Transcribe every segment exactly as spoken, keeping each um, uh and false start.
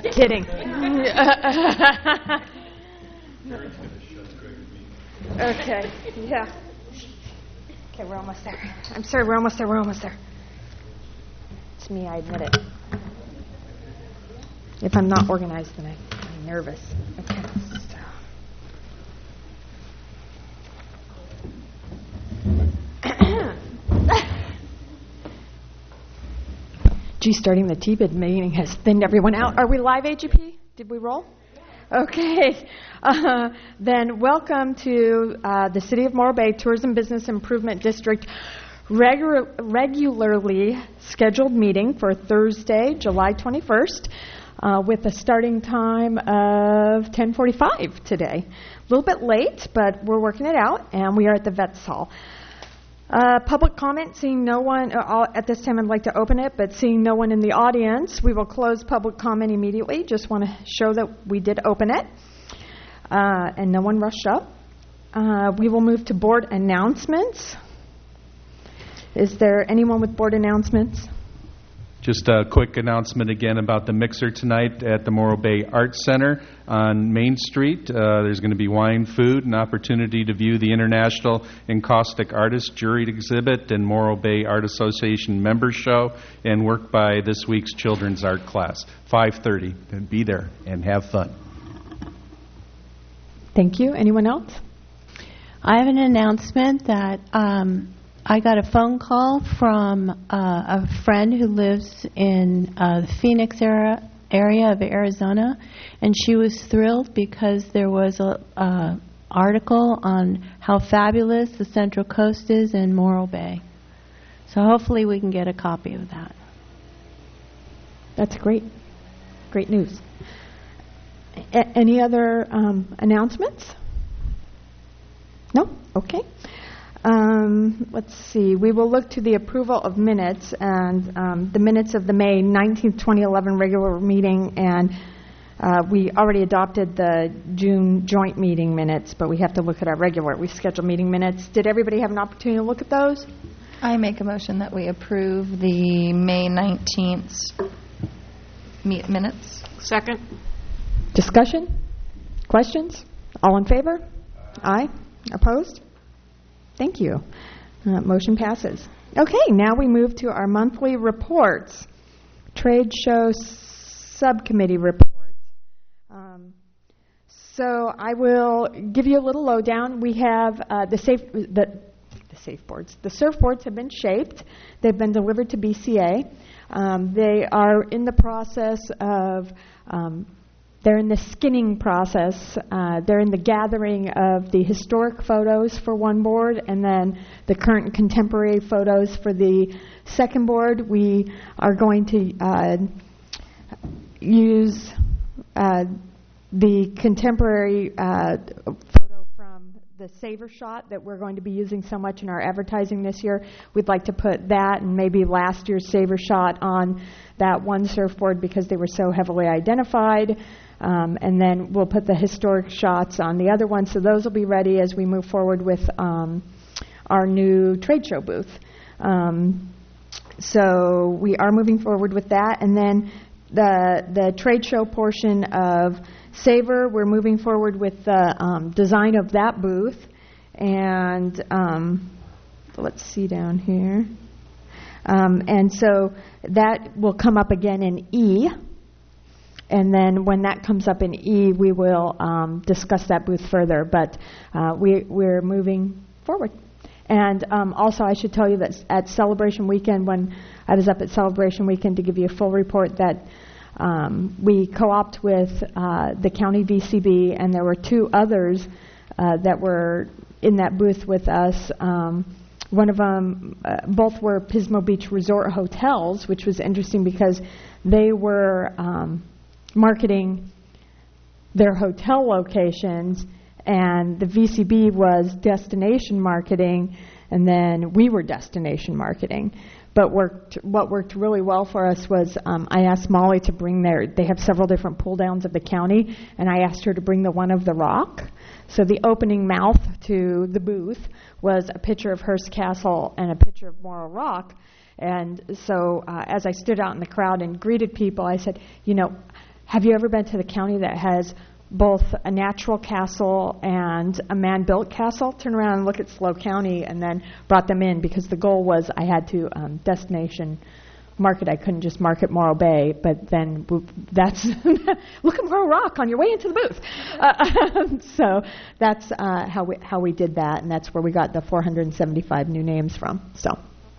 kidding. Okay, yeah. Okay, we're almost there. I'm sorry, we're almost there, we're almost there. It's me, I admit it. If I'm not organized, then I, I'm nervous. Okay, so. Gee, starting the T B I D meeting has thinned everyone out. Are we live, A G P? Did we roll? Okay. Uh, then welcome to uh, the City of Morro Bay Tourism Business Improvement District regu- regularly scheduled meeting for Thursday, July twenty-first, uh, with a starting time of ten forty-five today. A little bit late, but we're working it out, and we are at the Vets Hall. Uh, public comment, seeing no one, uh, I'll, at this time I'd like to open it, but seeing no one in the audience, we will close public comment immediately. Just want to show that we did open it, uh, and no one rushed up. Uh, we will move to board announcements. Is there anyone with board announcements? Just a quick announcement again about the mixer tonight at the Morro Bay Arts Center on Main Street. Uh, there's going to be wine, food, an opportunity to view the International Encaustic Artist Juried Exhibit and Morro Bay Art Association Members Show, and work by this week's children's art class. five thirty. Be there and have fun. Thank you. Anyone else? I have an announcement that um, I got a phone call from uh, a friend who lives in uh, the Phoenix area, area of Arizona, and she was thrilled because there was a uh, article on how fabulous the Central Coast is in Morro Bay. So hopefully we can get a copy of that. That's great. Great news. A- any other um, announcements? No? Okay. Um, let's see. We will look to the approval of minutes and um, the minutes of the May nineteenth, twenty eleven regular meeting, and uh, we already adopted the June joint meeting minutes, but we have to look at our regular, we schedule meeting minutes. Did everybody have an opportunity to look at those? I make a motion that we approve the May nineteenth meet minutes. Second. Discussion? Questions? All in favor? Aye. Opposed? Thank you. Uh, motion passes. Okay, now we move to our monthly reports. Trade show subcommittee report. Um, so I will give you a little lowdown. We have uh, the safe the the safe boards. The surfboards have been shaped. They've been delivered to B C A. Um, they are in the process of um, They're in the skinning process. Uh, they're in the gathering of the historic photos for one board and then the current and contemporary photos for the second board. We are going to uh, use uh, the contemporary uh, photo from the Savor Shot that we're going to be using so much in our advertising this year. We'd like to put that and maybe last year's Savor Shot on that one surfboard because they were so heavily identified. Um, and then we'll put the historic shots on the other one, so those will be ready as we move forward with um, our new trade show booth. Um, so we are moving forward with that, and then the the trade show portion of Savor, we're moving forward with the um, design of that booth, and um, let's see down here, um, and so that will come up again in E. And then when that comes up in E, we will um, discuss that booth further. But uh, we, we're moving forward. And um, also, I should tell you that at Celebration Weekend, when I was up at Celebration Weekend to give you a full report, that um, we co-opted with uh, the county V C B, and there were two others uh, that were in that booth with us. Um, one of them, uh, both were Pismo Beach Resort Hotels, which was interesting because they were Um, marketing their hotel locations, and the V C B was destination marketing, and then we were destination marketing. But worked, what worked really well for us was um, I asked Molly to bring their, they have several different pull downs of the county, and I asked her to bring the one of the rock. So the opening mouth to the booth was a picture of Hearst Castle and a picture of Morro Rock. And so uh, as I stood out in the crowd and greeted people, I said, you know, have you ever been to the county that has both a natural castle and a man-built castle? Turn around and look at SLO County, and then brought them in because the goal was I had to um, destination market. I couldn't just market Morro Bay, but then w- that's looking for a rock on your way into the booth. Uh, so that's uh, how we how we did that, and that's where we got the four hundred seventy-five new names from. So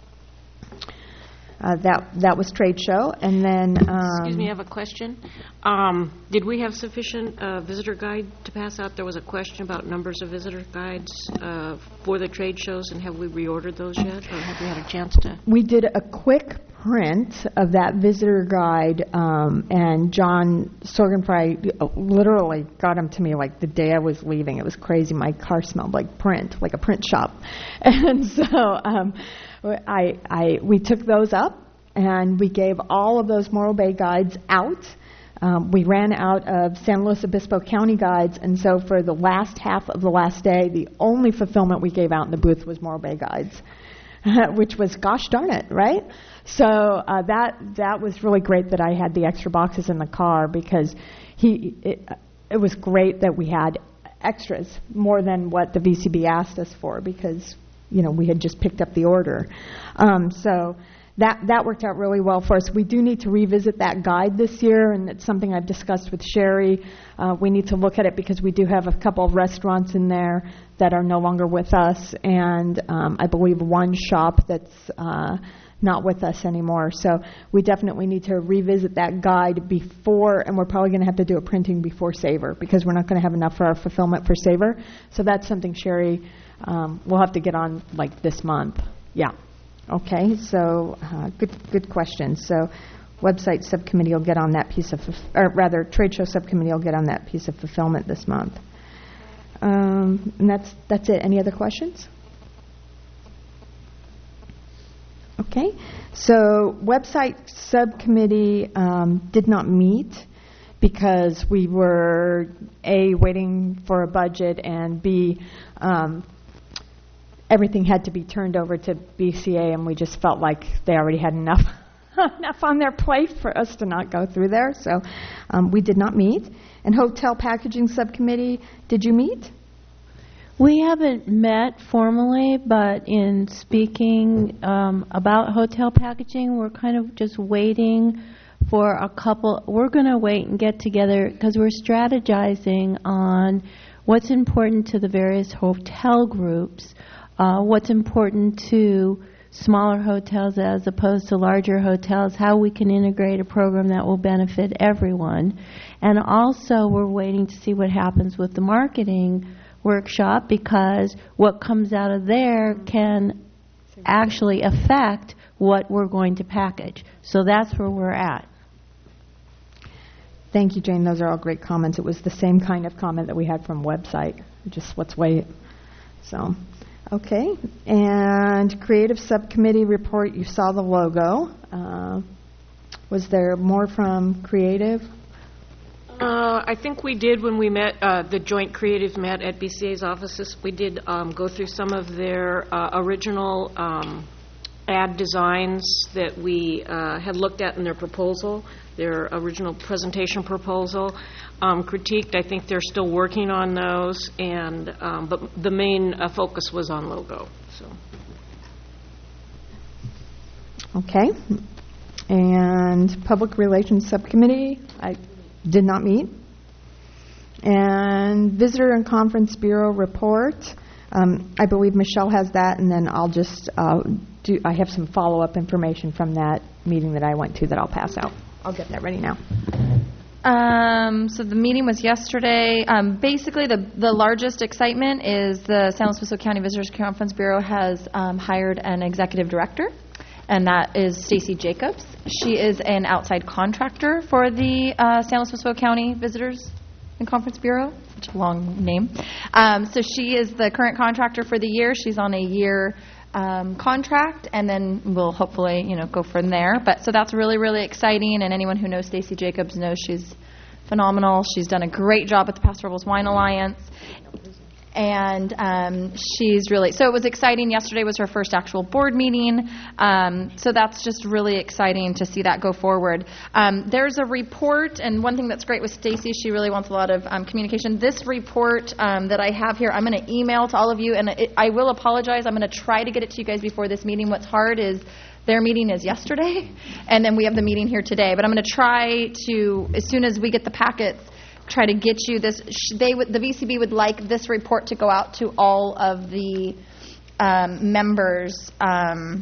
uh, that that was trade show, and then um, Excuse me, I have a question. Um, did we have sufficient uh, visitor guide to pass out? There was a question about numbers of visitor guides uh, for the trade shows, and have we reordered those yet, or have we had a chance to? we did a quick print of that visitor guide, um, and John Sorgenfrey literally got them to me like the day I was leaving. It was crazy. My car smelled like print, like a print shop. And so um, I, I, we took those up, and we gave all of those Morro Bay guides out. Um, we ran out of San Luis Obispo County guides, and so for the last half of the last day, the only fulfillment we gave out in the booth was Morro Bay guides, which was gosh darn it, right? So uh, that that was really great that I had the extra boxes in the car, because he it, it was great that we had extras, more than what the V C B asked us for, because you know we had just picked up the order. Um, so that that worked out really well for us. We do need to revisit that guide this year, and it's something I've discussed with Sherry. Uh, we need to look at it because we do have a couple of restaurants in there that are no longer with us, and um, I believe one shop that's uh, not with us anymore. So we definitely need to revisit that guide before, and we're probably going to have to do a printing before Savor, because we're not going to have enough for our fulfillment for Savor. So that's something Sherry um, will have to get on like this month. Yeah. Okay. So uh, good good question. So website subcommittee will get on that piece of, or rather trade show subcommittee will get on that piece of fulfillment this month. Um, and that's that's it. Any other questions? Okay. So website subcommittee um, did not meet because we were A, waiting for a budget, and B, um, everything had to be turned over to B C A, and we just felt like they already had enough enough on their plate for us to not go through there. So um, we did not meet. And hotel packaging subcommittee, did you meet? We haven't met formally, but in speaking um, about hotel packaging, we're kind of just waiting for a couple. We're going to wait and get together because we're strategizing on what's important to the various hotel groups, uh, what's important to smaller hotels as opposed to larger hotels, how we can integrate a program that will benefit everyone. And also we're waiting to see what happens with the marketing workshop, because what comes out of there can actually affect what we're going to package. So that's where we're at. Thank you, Jane. Those are all great comments. It was the same kind of comment that we had from website. Just let's wait. So, okay. And creative subcommittee report, you saw the logo. Uh, was there more from creative? Uh, I think we did when we met, uh, the joint creative met at B C A's offices. We did um, go through some of their uh, original um, ad designs that we uh, had looked at in their proposal, their original presentation proposal, um, critiqued. I think they're still working on those, and um, but the main uh, focus was on logo. So. Okay. And public relations subcommittee, I did not meet. And visitor and conference bureau report, um, I believe Michelle has that, and then I'll just uh, do. I have some follow-up information from that meeting that I went to that I'll pass out. I'll get that ready now. Um, so the meeting was yesterday. Um, basically, the the largest excitement is the San Luis Obispo County Visitors Conference Bureau has um, hired an executive director, and that is Stacy Jacobs. She is an outside contractor for the uh, San Luis Obispo County Visitors and Conference Bureau. Such a long name. Um, so she is the current contractor for the year. She's on a year um, contract, and then we'll hopefully, you know, go from there. But so that's really, really exciting. And anyone who knows Stacy Jacobs knows she's phenomenal. She's done a great job at the Pastoral Wine Alliance. and um, she's really, so it was exciting. Yesterday was her first actual board meeting, um, so that's just really exciting to see that go forward. Um, there's a report, and one thing that's great with Stacy, she really wants a lot of um, communication. This report um, that I have here, I'm going to email to all of you, and it, I will apologize. I'm going to try to get it to you guys before this meeting. What's hard is their meeting is yesterday, and then we have the meeting here today. But I'm going to try to, as soon as we get the packets, try to get you this. They would, the V C B would like this report to go out to all of the um, members um,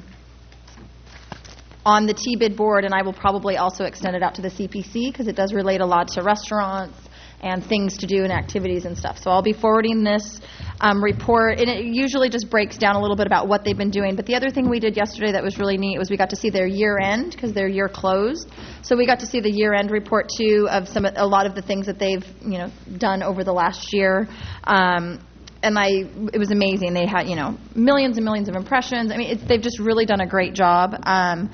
on the T B I D board, and I will probably also extend it out to the C P C because it does relate a lot to restaurants and things to do and activities and stuff. So I'll be forwarding this um, report, and it usually just breaks down a little bit about what they've been doing. But the other thing we did yesterday that was really neat was we got to see their year end because their year closed. So we got to see the year end report too of some a lot of the things that they've you know done over the last year. Um, and I, it was amazing. They had you know millions and millions of impressions. I mean, it's, they've just really done a great job. Um,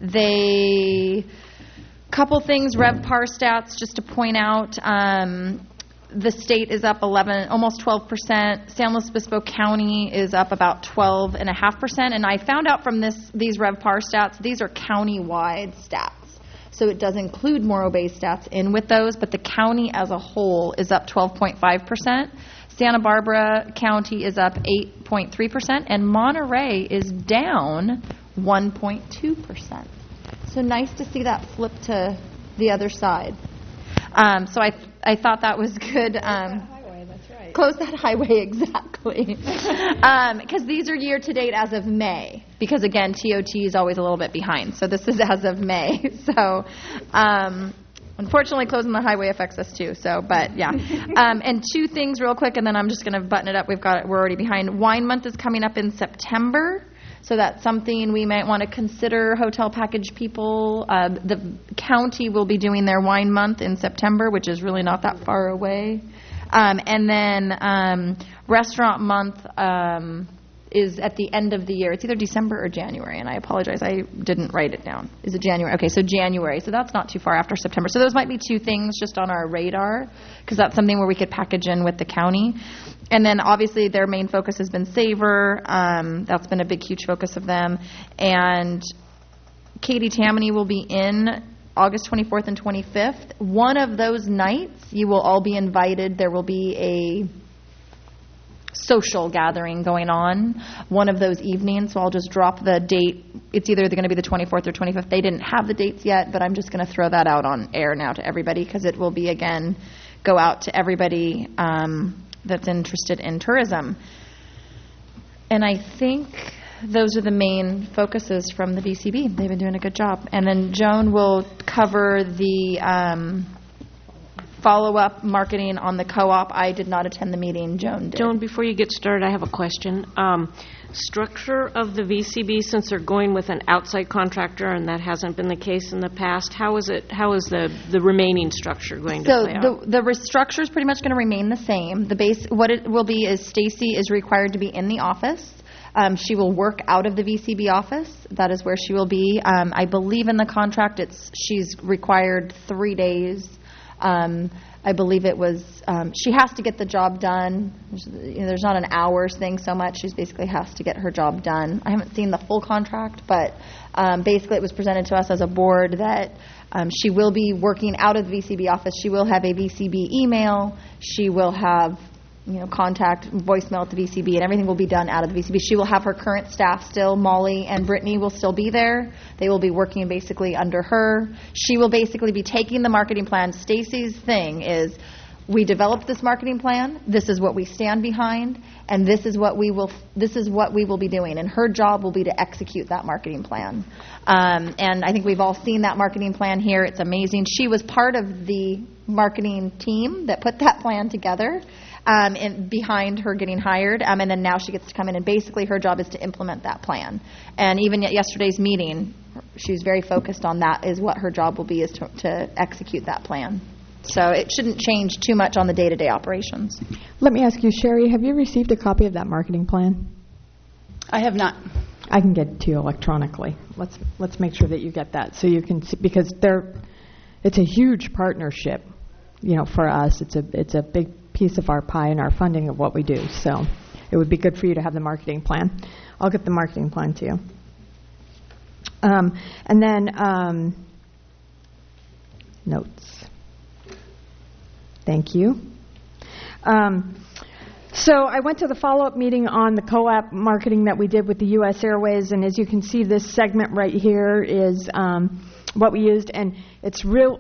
they. Couple things, RevPAR stats, just to point out. Um, the state is up eleven, almost twelve percent. San Luis Obispo County is up about twelve point five percent. And I found out from this these RevPAR stats, these are county-wide stats. So it does include Morro Bay stats in with those, but the county as a whole is up twelve point five percent. Santa Barbara County is up eight point three percent, and Monterey is down one point two percent. So nice to see that flip to the other side. Um, so I th- I thought that was good. Um, Close that highway, that's right. Close that highway, exactly. Because um, these are year to date as of May. Because again, T O T is always a little bit behind. So this is as of May. So um, unfortunately, closing the highway affects us too. So, but yeah. Um, and two things real quick, and then I'm just going to button it up. We've got it. We're already behind. Wine Month is coming up in September. So that's something we might want to consider, hotel package people. Uh, the county will be doing their wine month in September, which is really not that far away. Um, and then um, restaurant month um, is at the end of the year. It's either December or January, and I apologize, I didn't write it down. Is it January? Okay, so January. So that's not too far after September. So those might be two things just on our radar, because that's something where we could package in with the county. And then obviously their main focus has been Savor. Um, that's been a big, huge focus of them. And Katie Tammany will be in August twenty-fourth and twenty-fifth. One of those nights, you will all be invited. There will be a social gathering going on one of those evenings. So I'll just drop the date. It's either going to be the twenty-fourth or twenty-fifth. They didn't have the dates yet, but I'm just going to throw that out on air now to everybody because it will be, again, go out to everybody um, that's interested in tourism. And I think those are the main focuses from the B C B. They've been doing a good job. And then Joan will cover the um, follow-up marketing on the co-op. I did not attend the meeting. Joan did. Joan, before you get started, I have a question. Um, structure of the V C B, since they're going with an outside contractor, and that hasn't been the case in the past, how is it? How is the, the remaining structure going So to play the out? the restructure is pretty much going to remain the same. The base, what it will be is Stacy is required to be in the office. Um, she will work out of the V C B office. That is where she will be. Um, I believe in the contract, it's she's required three days. Um, I believe it was, um, she has to get the job done. There's, you know, there's not an hours thing so much. She basically has to get her job done. I haven't seen the full contract, but um, basically it was presented to us as a board that um, she will be working out of the V C B office. She will have a V C B email. She will have, you know, contact, voicemail at the V C B, and everything will be done out of the V C B. She will have her current staff still. Molly and Brittany will still be there. They will be working basically under her. She will basically be taking the marketing plan. Stacy's thing is, we developed this marketing plan. This is what we stand behind, and this is what we will. This is what we will be doing. And her job will be to execute that marketing plan. Um, and I think we've all seen that marketing plan here. It's amazing. She was part of the marketing team that put that plan together. Um, and behind her getting hired, um, and then now she gets to come in, and basically her job is to implement that plan. And even at yesterday's meeting, she was very focused on that, is what her job will be, is to, to execute that plan. So it shouldn't change too much on the day-to-day operations. Let me ask you, Sherry, have you received a copy of that marketing plan? I have not. I can get it to you electronically. Let's let's make sure that you get that so you can see, because they're it's a huge partnership. You know, for us, it's a it's a big piece of our pie and our funding of what we do. So it would be good for you to have the marketing plan. I'll get the marketing plan to you. Um, and then um, notes. Thank you. Um, so I went to the follow-up meeting on the co-op marketing that we did with the U S Airways, and as you can see, this segment right here is um, what we used, and it's real.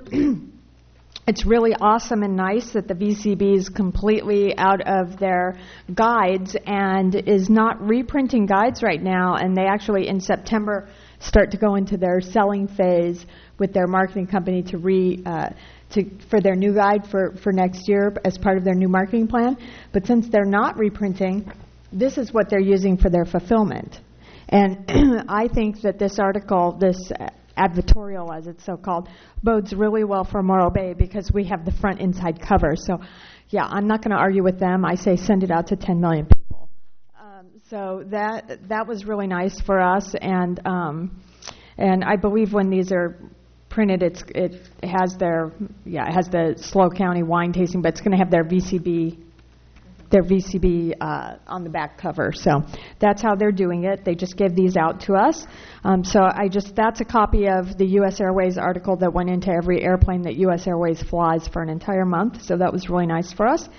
It's really awesome and nice that the V C B is completely out of their guides and is not reprinting guides right now, and they actually in September start to go into their selling phase with their marketing company to re uh, to for their new guide for, for next year as part of their new marketing plan. But since they're not reprinting, this is what they're using for their fulfillment. And I think that this article, this advertorial, as it's so called, bodes really well for Morro Bay because we have the front inside cover. So, yeah, I'm not going to argue with them. I say send it out to ten million people. Um, so that that was really nice for us, and um, and I believe when these are printed, it's it has their yeah it has the SLO County wine tasting, but it's going to have their V C B. Their V C B uh, on the back cover. So that's how they're doing it. They just gave these out to us. Um, so I just that's a copy of the U S Airways article that went into every airplane that U S Airways flies for an entire month. So that was really nice for us.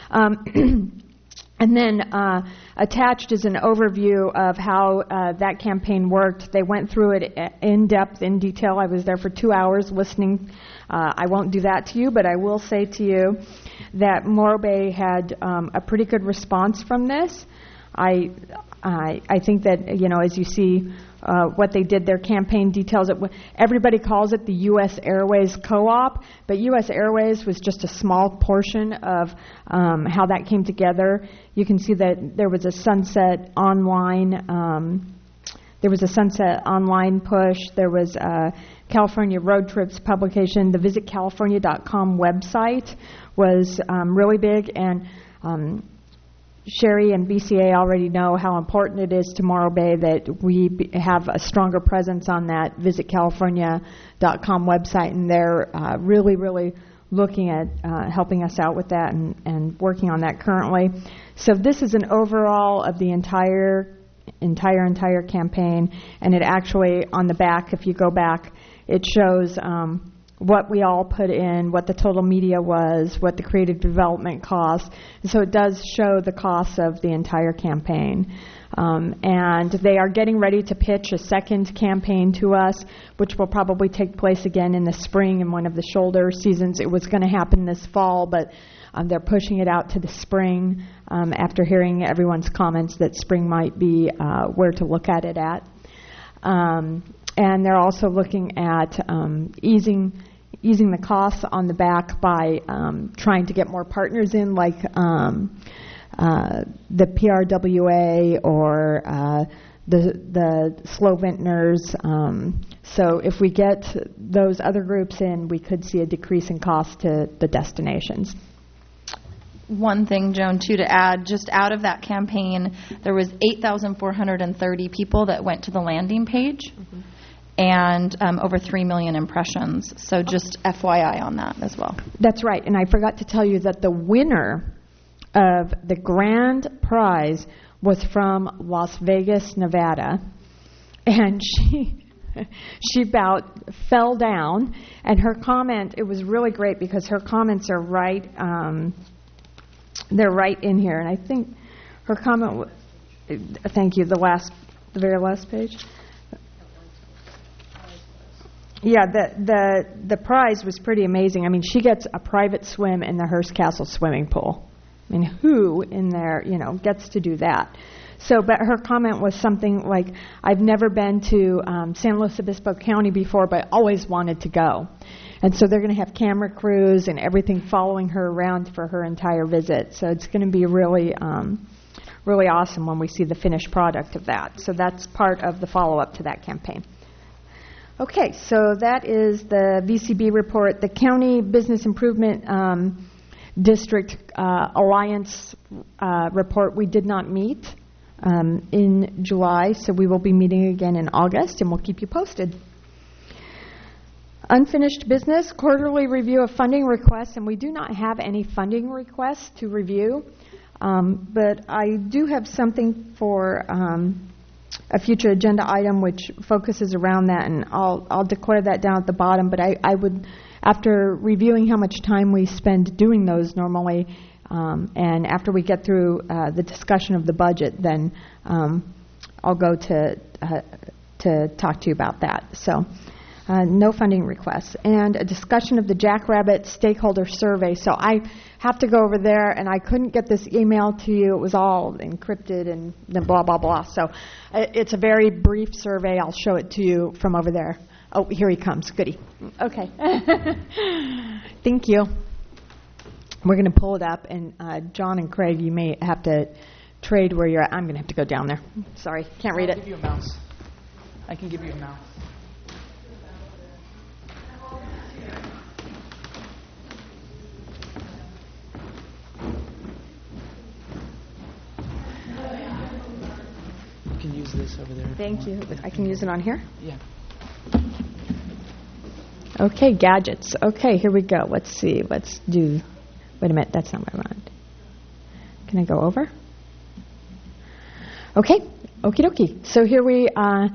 Um, and then uh, attached is an overview of how uh, that campaign worked. They went through it in depth, in detail. I was there for two hours listening. Uh, I won't do that to you, but I will say to you that Morro Bay had um, a pretty good response from this. I, I, I think that, you know, as you see uh, what they did, their campaign details, it, everybody calls it the U S Airways Co-op, but U S Airways was just a small portion of um, how that came together. You can see that there was a Sunset Online um, There was a Sunset Online push. There was a California Road Trips publication. The visit california dot com website was um, really big, and um, Sherry and B C A already know how important it is to Morro Bay that we be, have a stronger presence on that visit california dot com website, and they're uh, really, really looking at uh, helping us out with that and, and working on that currently. So this is an overall of the entire entire, entire campaign, and it actually, on the back, if you go back, it shows um, what we all put in, what the total media was, what the creative development cost. And so it does show the costs of the entire campaign. Um, and they are getting ready to pitch a second campaign to us, which will probably take place again in the spring in one of the shoulder seasons. It was going to happen this fall, but um, they're pushing it out to the spring um, after hearing everyone's comments that spring might be uh, where to look at it at. Um, and they're also looking at um, easing easing the costs on the back by um, trying to get more partners in, like um, uh, the P R W A or uh, the the SLO Vintners. Um, so if we get those other groups in, we could see a decrease in cost to the destinations. One thing, Joan, too, to add, just out of that campaign, there was eight thousand four hundred thirty people that went to the landing page, mm-hmm. and um, over three million impressions. So just F Y I on that as well. That's right. And I forgot to tell you that the winner of the grand prize was from Las Vegas, Nevada. And she she about fell down. And her comment, it was really great because her comments are right, um, they're right in here. And I think her comment, w- thank you, the last, the very last page. Yeah, the, the the prize was pretty amazing. I mean, she gets a private swim in the Hearst Castle swimming pool. I mean, who in there, you know, gets to do that? So, but her comment was something like, I've never been to um, San Luis Obispo County before, but always wanted to go. And so they're going to have camera crews and everything following her around for her entire visit. So it's going to be really, um, really awesome when we see the finished product of that. So that's part of the follow-up to that campaign. Okay, so that is the V C B report. The County Business Improvement um, District uh, Alliance uh, report, we did not meet um, in July, so we will be meeting again in August, and we'll keep you posted. Unfinished business, quarterly review of funding requests, and we do not have any funding requests to review, um, but I do have something for um, a future agenda item which focuses around that, and I'll, I'll declare that down at the bottom, but I, I would, after reviewing how much time we spend doing those normally, um, and after we get through uh, the discussion of the budget, then um, I'll go to, uh, to talk to you about that. So. Uh, no funding requests. And a discussion of the Jackrabbit stakeholder survey. So I have to go over there, and I couldn't get this email to you. It was all encrypted and then blah, blah, blah. So uh, it's a very brief survey. I'll show it to you from over there. Oh, here he comes. Goody. Okay. Thank you. We're going to pull it up, and uh, John and Craig, you may have to trade where you're at. I'm going to have to go down there. Sorry, can't read I'll it. give you a mouse. I can give you a mouse. You can use this over there. Thank you. I can use it on here? Yeah. Okay, gadgets. Okay, here we go. Let's see. Let's do... Wait a minute. That's not what I want. Can I go over? Okay. Okie dokie. So here we... Uh,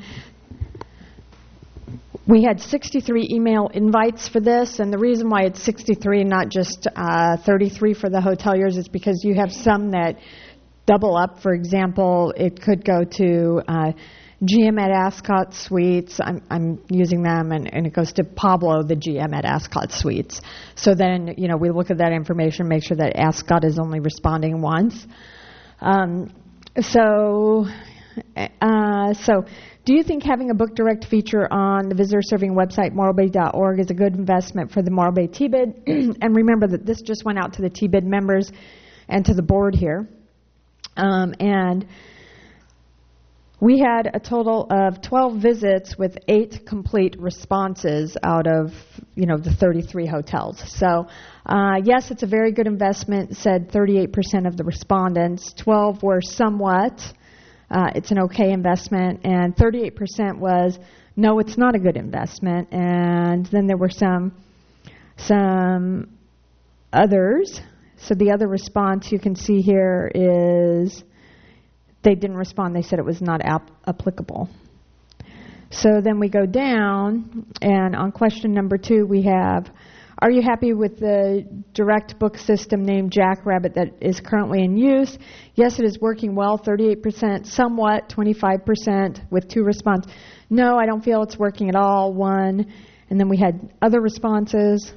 we had sixty-three email invites for this, and the reason why it's sixty-three and not just uh, thirty-three for the hoteliers is because you have some that double up. For example, it could go to uh, G M at Ascot Suites. I'm, I'm using them, and, and it goes to Pablo, the G M at Ascot Suites. So then, you know, we look at that information, make sure that Ascot is only responding once. Um, so, uh, so. Do you think having a Book Direct feature on the visitor serving website, moral bay dot org, is a good investment for the Morro Bay T B I D? And remember that this just went out to the T B I D members and to the board here. Um, and we had a total of twelve visits with eight complete responses out of, you know, the thirty-three hotels. So, uh, yes, it's a very good investment, said thirty-eight percent of the respondents. twelve were somewhat. Uh, it's an okay investment, and thirty-eight percent was, no, it's not a good investment. And then there were some some others. So the other response you can see here is they didn't respond. They said it was not ap- applicable. So then we go down, and on question number two we have, are you happy with the direct book system named Jackrabbit that is currently in use? Yes, it is working well, thirty-eight percent, somewhat, twenty-five percent, with two responses. No, I don't feel it's working at all, one. And then we had other responses.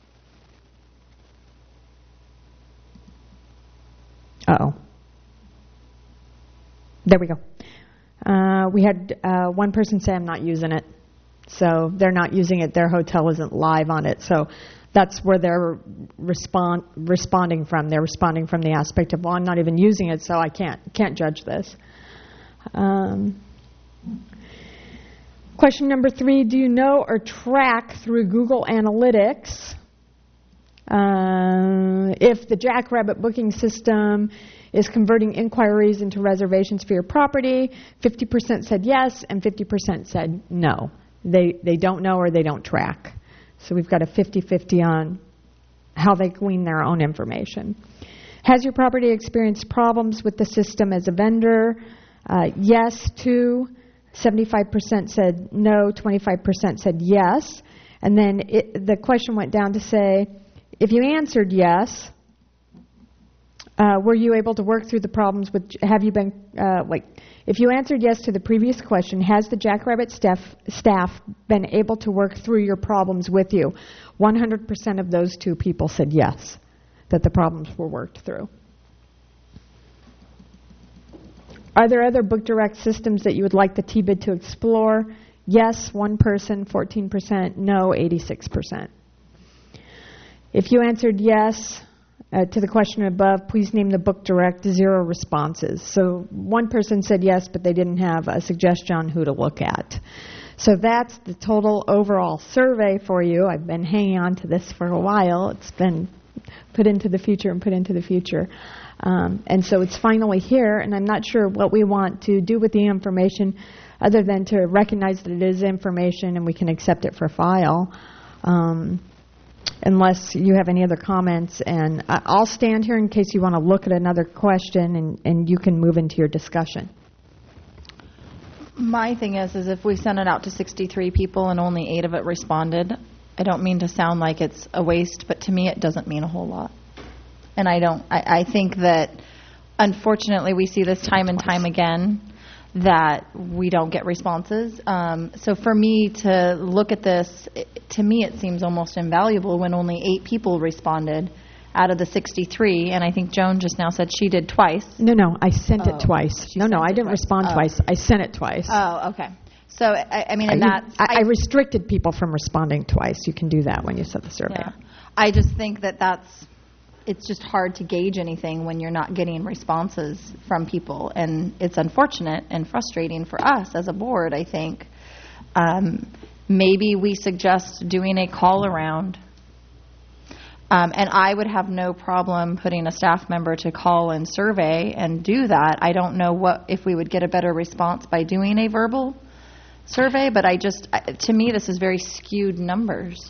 Uh-oh. There we go. Uh, we had uh, one person say, I'm not using it. So they're not using it. Their hotel isn't live on it. So that's where they're respond, responding from. They're responding from the aspect of, well, I'm not even using it, so I can't can't judge this. Um, question number three, do you know or track through Google Analytics uh, if the Jackrabbit booking system is converting inquiries into reservations for your property? fifty percent said yes, and fifty percent said no. They they don't know or they don't track. So we've got a fifty-fifty on how they glean their own information. Has your property experienced problems with the system as a vendor? Uh, yes, two. seventy-five percent said no, twenty-five percent said yes. And then it, the question went down to say, if you answered yes, uh, were you able to work through the problems with, have you been, uh, like, if you answered yes to the previous question, has the Jackrabbit staff, staff been able to work through your problems with you? one hundred percent of those two people said yes, that the problems were worked through. Are there other Book Direct systems that you would like the T B I D to explore? Yes, one person, fourteen percent. No, eighty-six percent. If you answered yes uh, to the question above, please name the Book Direct. Zero responses. So one person said yes, but they didn't have a suggestion on who to look at. So that's the total overall survey for you. I've been hanging on to this for a while. It's been put into the future and put into the future. Um, and so it's finally here, and I'm not sure what we want to do with the information other than to recognize that it is information and we can accept it for file. Um, unless you have any other comments, and I- I'll stand here in case you want to look at another question, and, and you can move into your discussion. My thing is, is if we send it out to sixty-three people and only eight of it responded, I don't mean to sound like it's a waste, but to me it doesn't mean a whole lot. And I don't, I, I think that unfortunately we see this time and time again that we don't get responses. Um, so for me to look at this, it, to me it seems almost invaluable when only eight people responded out of the sixty-three, and I think Joan just now said she did twice. No, no, I sent Oh. it twice. She No, no, sent I it didn't twice. respond Oh. twice. I sent it twice. Oh, okay. So, I, I mean, I, and that's... I, I restricted people from responding twice. You can do that when you set the survey Yeah. up. I just think that that's, it's just hard to gauge anything when you're not getting responses from people. And it's unfortunate and frustrating for us as a board, I think. Um, maybe we suggest doing a call around. Um, and I would have no problem putting a staff member to call and survey and do that. I don't know what if we would get a better response by doing a verbal survey, but I just, I- to me, this is very skewed numbers.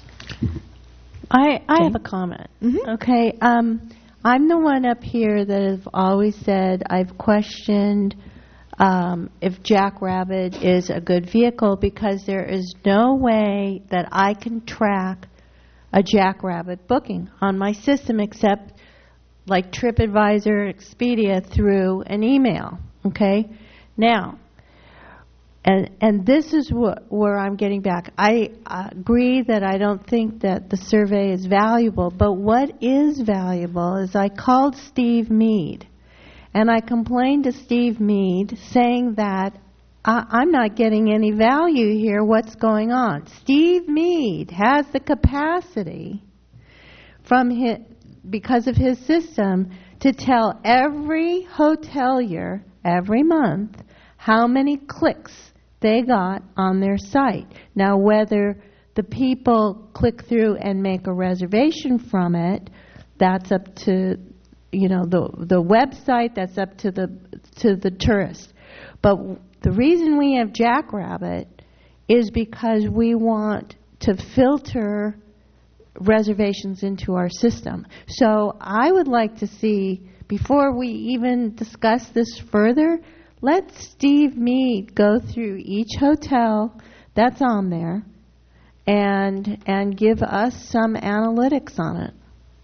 I, I have a comment. Okay, um, I'm the one up here that have always said I've questioned um, if Jackrabbit is a good vehicle because there is no way that I can track a Jackrabbit booking on my system except like TripAdvisor, Expedia through an email. Okay, now. And and this is what, where I'm getting back. I uh, agree that I don't think that the survey is valuable, but what is valuable is I called Steve Mead, and I complained to Steve Mead saying that I, I'm not getting any value here, what's going on. Steve Mead has the capacity from his, because of his system to tell every hotelier every month how many clicks they got on their site. Now, whether the people click through and make a reservation from it, that's up to, you know, the the website. That's up to the to the tourist. But the reason we have Jackrabbit is because we want to filter reservations into our system. So I would like to see, before we even discuss this further, let Steve Mead go through each hotel that's on there and and give us some analytics on it.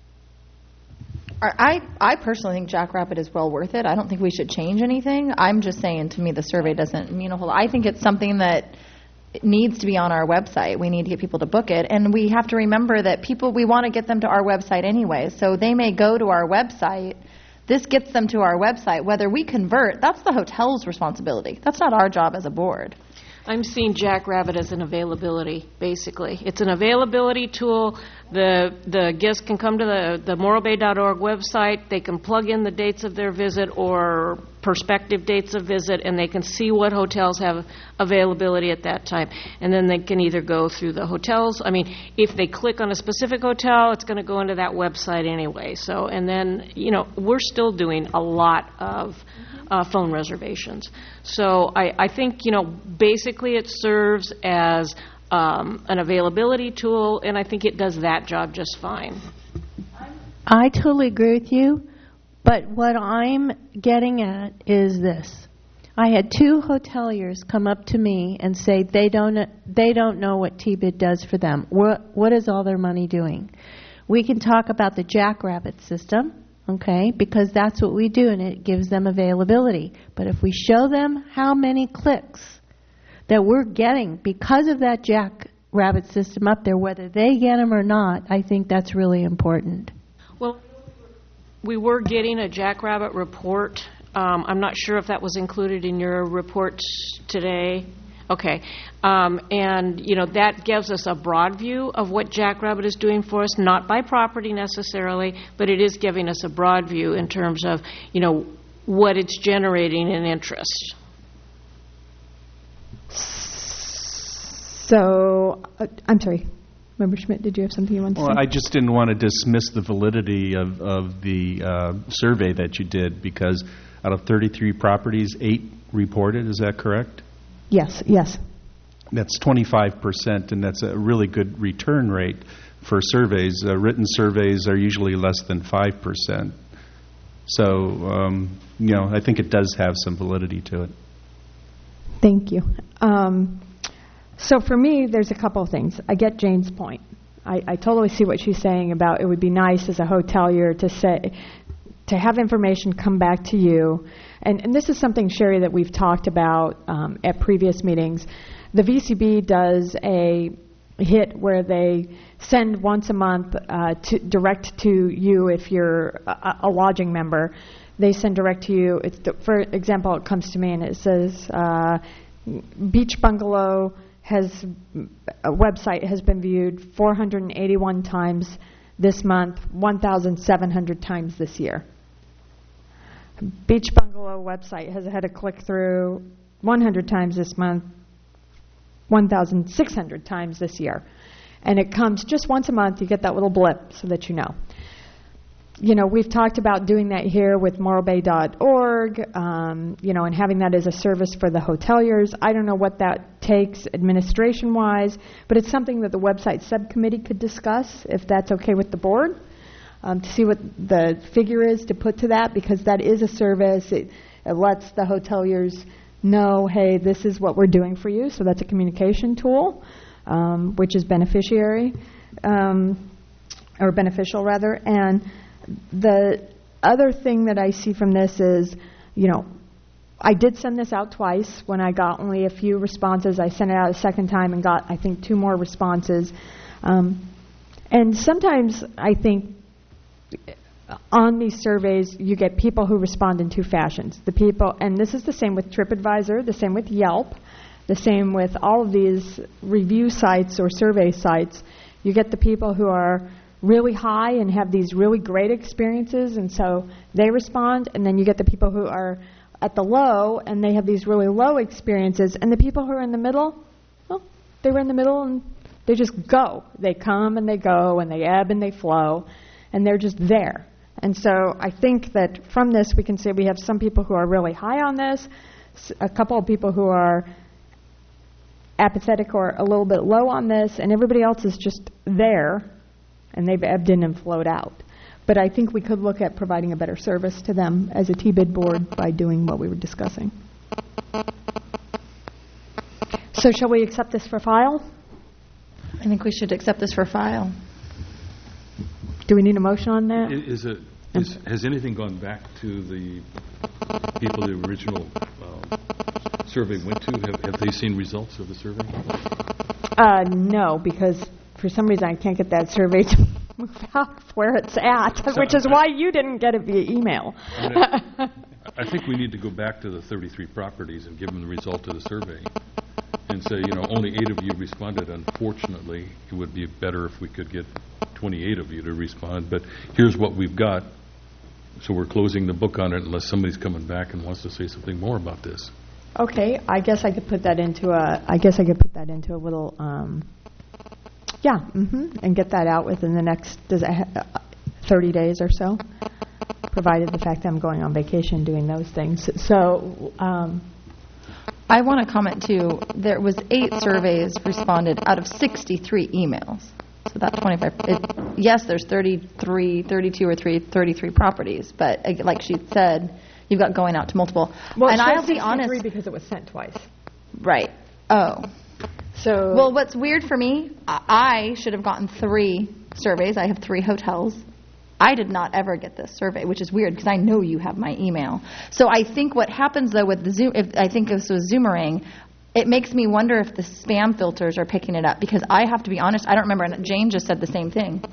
I, I personally think Jackrabbit is well worth it. I don't think we should change anything. I'm just saying, to me, the survey doesn't mean a whole lot. I think it's something that needs to be on our website. We need to get people to book it. And we have to remember that people, we want to get them to our website anyway. So they may go to our website. This gets them to our website. Whether we convert, that's the hotel's responsibility. That's not our job as a board. I'm seeing Jackrabbit as an availability, basically. It's an availability tool. The the guests can come to the, the morro bay dot org website. They can plug in the dates of their visit or prospective dates of visit, and they can see what hotels have availability at that time. And then they can either go through the hotels. I mean, if they click on a specific hotel, it's going to go into that website anyway. So, and then, you know, we're still doing a lot of uh, phone reservations. So I, I think, you know, basically it serves as um, an availability tool, and I think it does that job just fine. I totally agree with you, but what I'm getting at is this. I had two hoteliers come up to me and say they don't they don't know what T B I D does for them. What what is all their money doing? We can talk about the Jackrabbit system, okay, because that's what we do, and it gives them availability. But if we show them how many clicks that we're getting because of that Jackrabbit system up there, whether they get them or not, I think that's really important. Well, we were getting a Jackrabbit report. Um, I'm not sure if that was included in your report today. Okay. Um, and, you know, that gives us a broad view of what Jackrabbit is doing for us, not by property necessarily, but it is giving us a broad view in terms of, you know, what it's generating in interest. So, uh, I'm sorry. Member Schmidt, did you have something you wanted to Well, say? I just didn't want to dismiss the validity of, of the uh, survey that you did, because out of thirty-three properties, eight reported. Is that correct? Yes, yes. that's twenty-five percent, and that's a really good return rate for surveys. Uh, written surveys are usually less than five percent. So, um, you know, I think it does have some validity to it. Thank you. Um, so for me, there's a couple of things. I get Jane's point. I, I totally see what she's saying about it would be nice as a hotelier to say, to have information come back to you. And, and this is something, Sherry, that we've talked about um, at previous meetings. The V C B does a hit where they send once a month uh, to direct to you if you're a, a lodging member. They send direct to you. It's the, for example, it comes to me and it says, uh, Beach Bungalow has a website has been viewed four hundred eighty-one times this month, one thousand seven hundred times this year. Beach Bungalow website has had a click through one hundred times this month, one thousand six hundred times this year. And it comes just once a month. You get that little blip so that you know. You know, we've talked about doing that here with morro bay dot org, um, you know, and having that as a service for the hoteliers. I don't know what that takes administration-wise, but it's something that the website subcommittee could discuss, if that's okay with the board, um, to see what the figure is to put to that, because that is a service. It, it lets the hoteliers know, hey, this is what we're doing for you. So that's a communication tool, um, which is beneficiary, um, or beneficial, rather. And the other thing that I see from this is, you know, I did send this out twice. When I got only a few responses, I sent it out a second time and got, I think, two more responses. Um, and sometimes I think on these surveys, you get people who respond in two fashions. The people, and this is the same with TripAdvisor, the same with Yelp, the same with all of these review sites or survey sites. You get the people who are really high and have these really great experiences, and so they respond, and then you get the people who are at the low, and they have these really low experiences, and the people who are in the middle, well, they were in the middle, and they just go. They come and they go, and they ebb and they flow, and they're just there. And so I think that from this we can say we have some people who are really high on this, a couple of people who are apathetic or a little bit low on this, and everybody else is just there, and they've ebbed in and flowed out. But I think we could look at providing a better service to them as a T bid board by doing what we were discussing. So shall we accept this for file? I think we should accept this for file. Do we need a motion on that? I- Is it, is, has anything gone back to the people the original uh, survey went to? Have, have they seen results of the survey? Uh, no, because for some reason I can't get that survey to move out where it's at, which is why you didn't get it via email. I, mean, I, I think we need to go back to the thirty-three properties and give them the result of the survey and say, you know, only eight of you responded. Unfortunately, it would be better if we could get twenty-eight of you to respond, but here's what we've got. So we're closing the book on it unless somebody's coming back and wants to say something more about this. Okay, I guess I could put that into a. I guess I could put that into a little. Um, yeah, mm-hmm, and get that out within the next does it ha- thirty days or so, provided the fact that I'm going on vacation doing those things. So. Um, I want to comment, too. There was eight surveys responded out of sixty-three emails. So that twenty-five, it, yes, there's thirty-three, thirty-two or three, thirty-three properties, but uh, like she said, you've got going out to multiple. well, and it I'll says be honest. sixty-three because it was sent twice. Right. Oh. So. Well, what's weird for me, I I should have gotten three surveys. I have three hotels. I did not ever get this survey, which is weird because I know you have my email. So I think what happens, though, with the Zoom, if I think this was Zoomerang, it makes me wonder if the spam filters are picking it up, because I have to be honest, I don't remember, and Jane just said the same thing.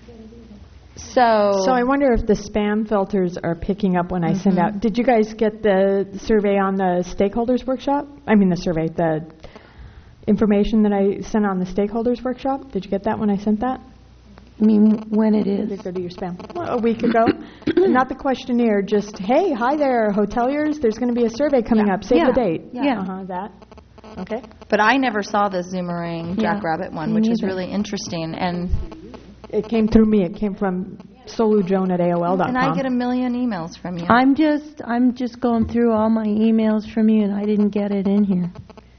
So So I wonder if the spam filters are picking up when I send out. Did you guys get the survey on the stakeholders workshop? I mean the survey, the information that I sent on the stakeholders workshop. Did you get that when I sent that? I mean, when it Did is. it go to your spam? Well, a week ago. Not the questionnaire, just, hey, hi there, hoteliers, there's going to be a survey coming Yeah. up. Save Yeah. the date. Yeah. Uh-huh, that. Okay. But I never saw the Zoomerang Yeah, Jackrabbit one, me which is neither. really interesting. And It came through me. It came from solujoan at A O L dot com. and I get a million emails from you. I'm just, I'm just going through all my emails from you, and I didn't get it in here.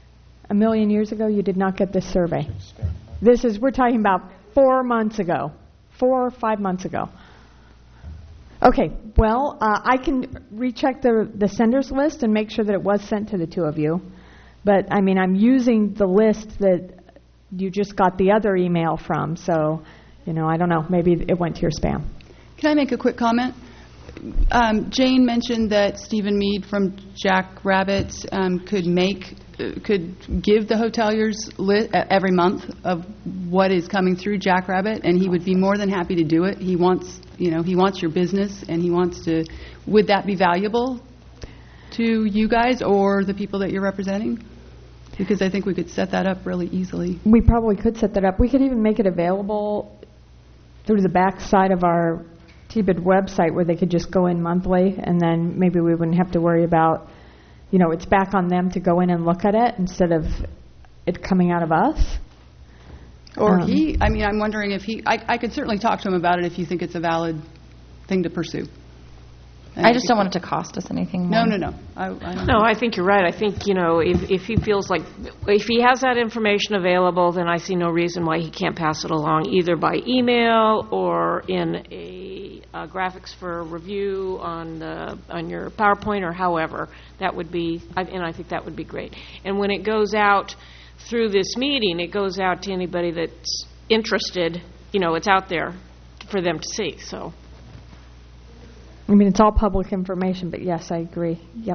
a million years ago, you did not get this survey. This is, we're talking about four months ago, four or five months ago. Okay, well, uh, I can recheck the, the senders list and make sure that it was sent to the two of you. But, I mean, I'm using the list that you just got the other email from, so, you know, I don't know, maybe it went to your spam. Can I make a quick comment? Um, Jane mentioned that Stephen Mead from Jack Rabbit um, could make, uh, could give the hoteliers li- every month of what is coming through Jack Rabbit, and he would be more than happy to do it. He wants, you know, he wants your business, and he wants to. Would that be valuable to you guys or the people that you're representing? Because I think we could set that up really easily. We probably could set that up. We could even make it available through the back side of our T B I D website where they could just go in monthly, and then maybe we wouldn't have to worry about, you know, it's back on them to go in and look at it instead of it coming out of us. Or Um, he, I mean, I'm wondering if he, I, I could certainly talk to him about it if you think it's a valid thing to pursue. And I just don't want it to cost us anything No, more. no, no. I, I don't No, I think you're right. I think, you know, if, if he feels like, if he has that information available, then I see no reason why he can't pass it along either by email or in a uh, graphics for review on the, on your PowerPoint or however. That would be, I- and I think that would be great. And when it goes out through this meeting, it goes out to anybody that's interested, you know, it's out there for them to see, so. I mean, it's all public information, but yes, I agree. Yep.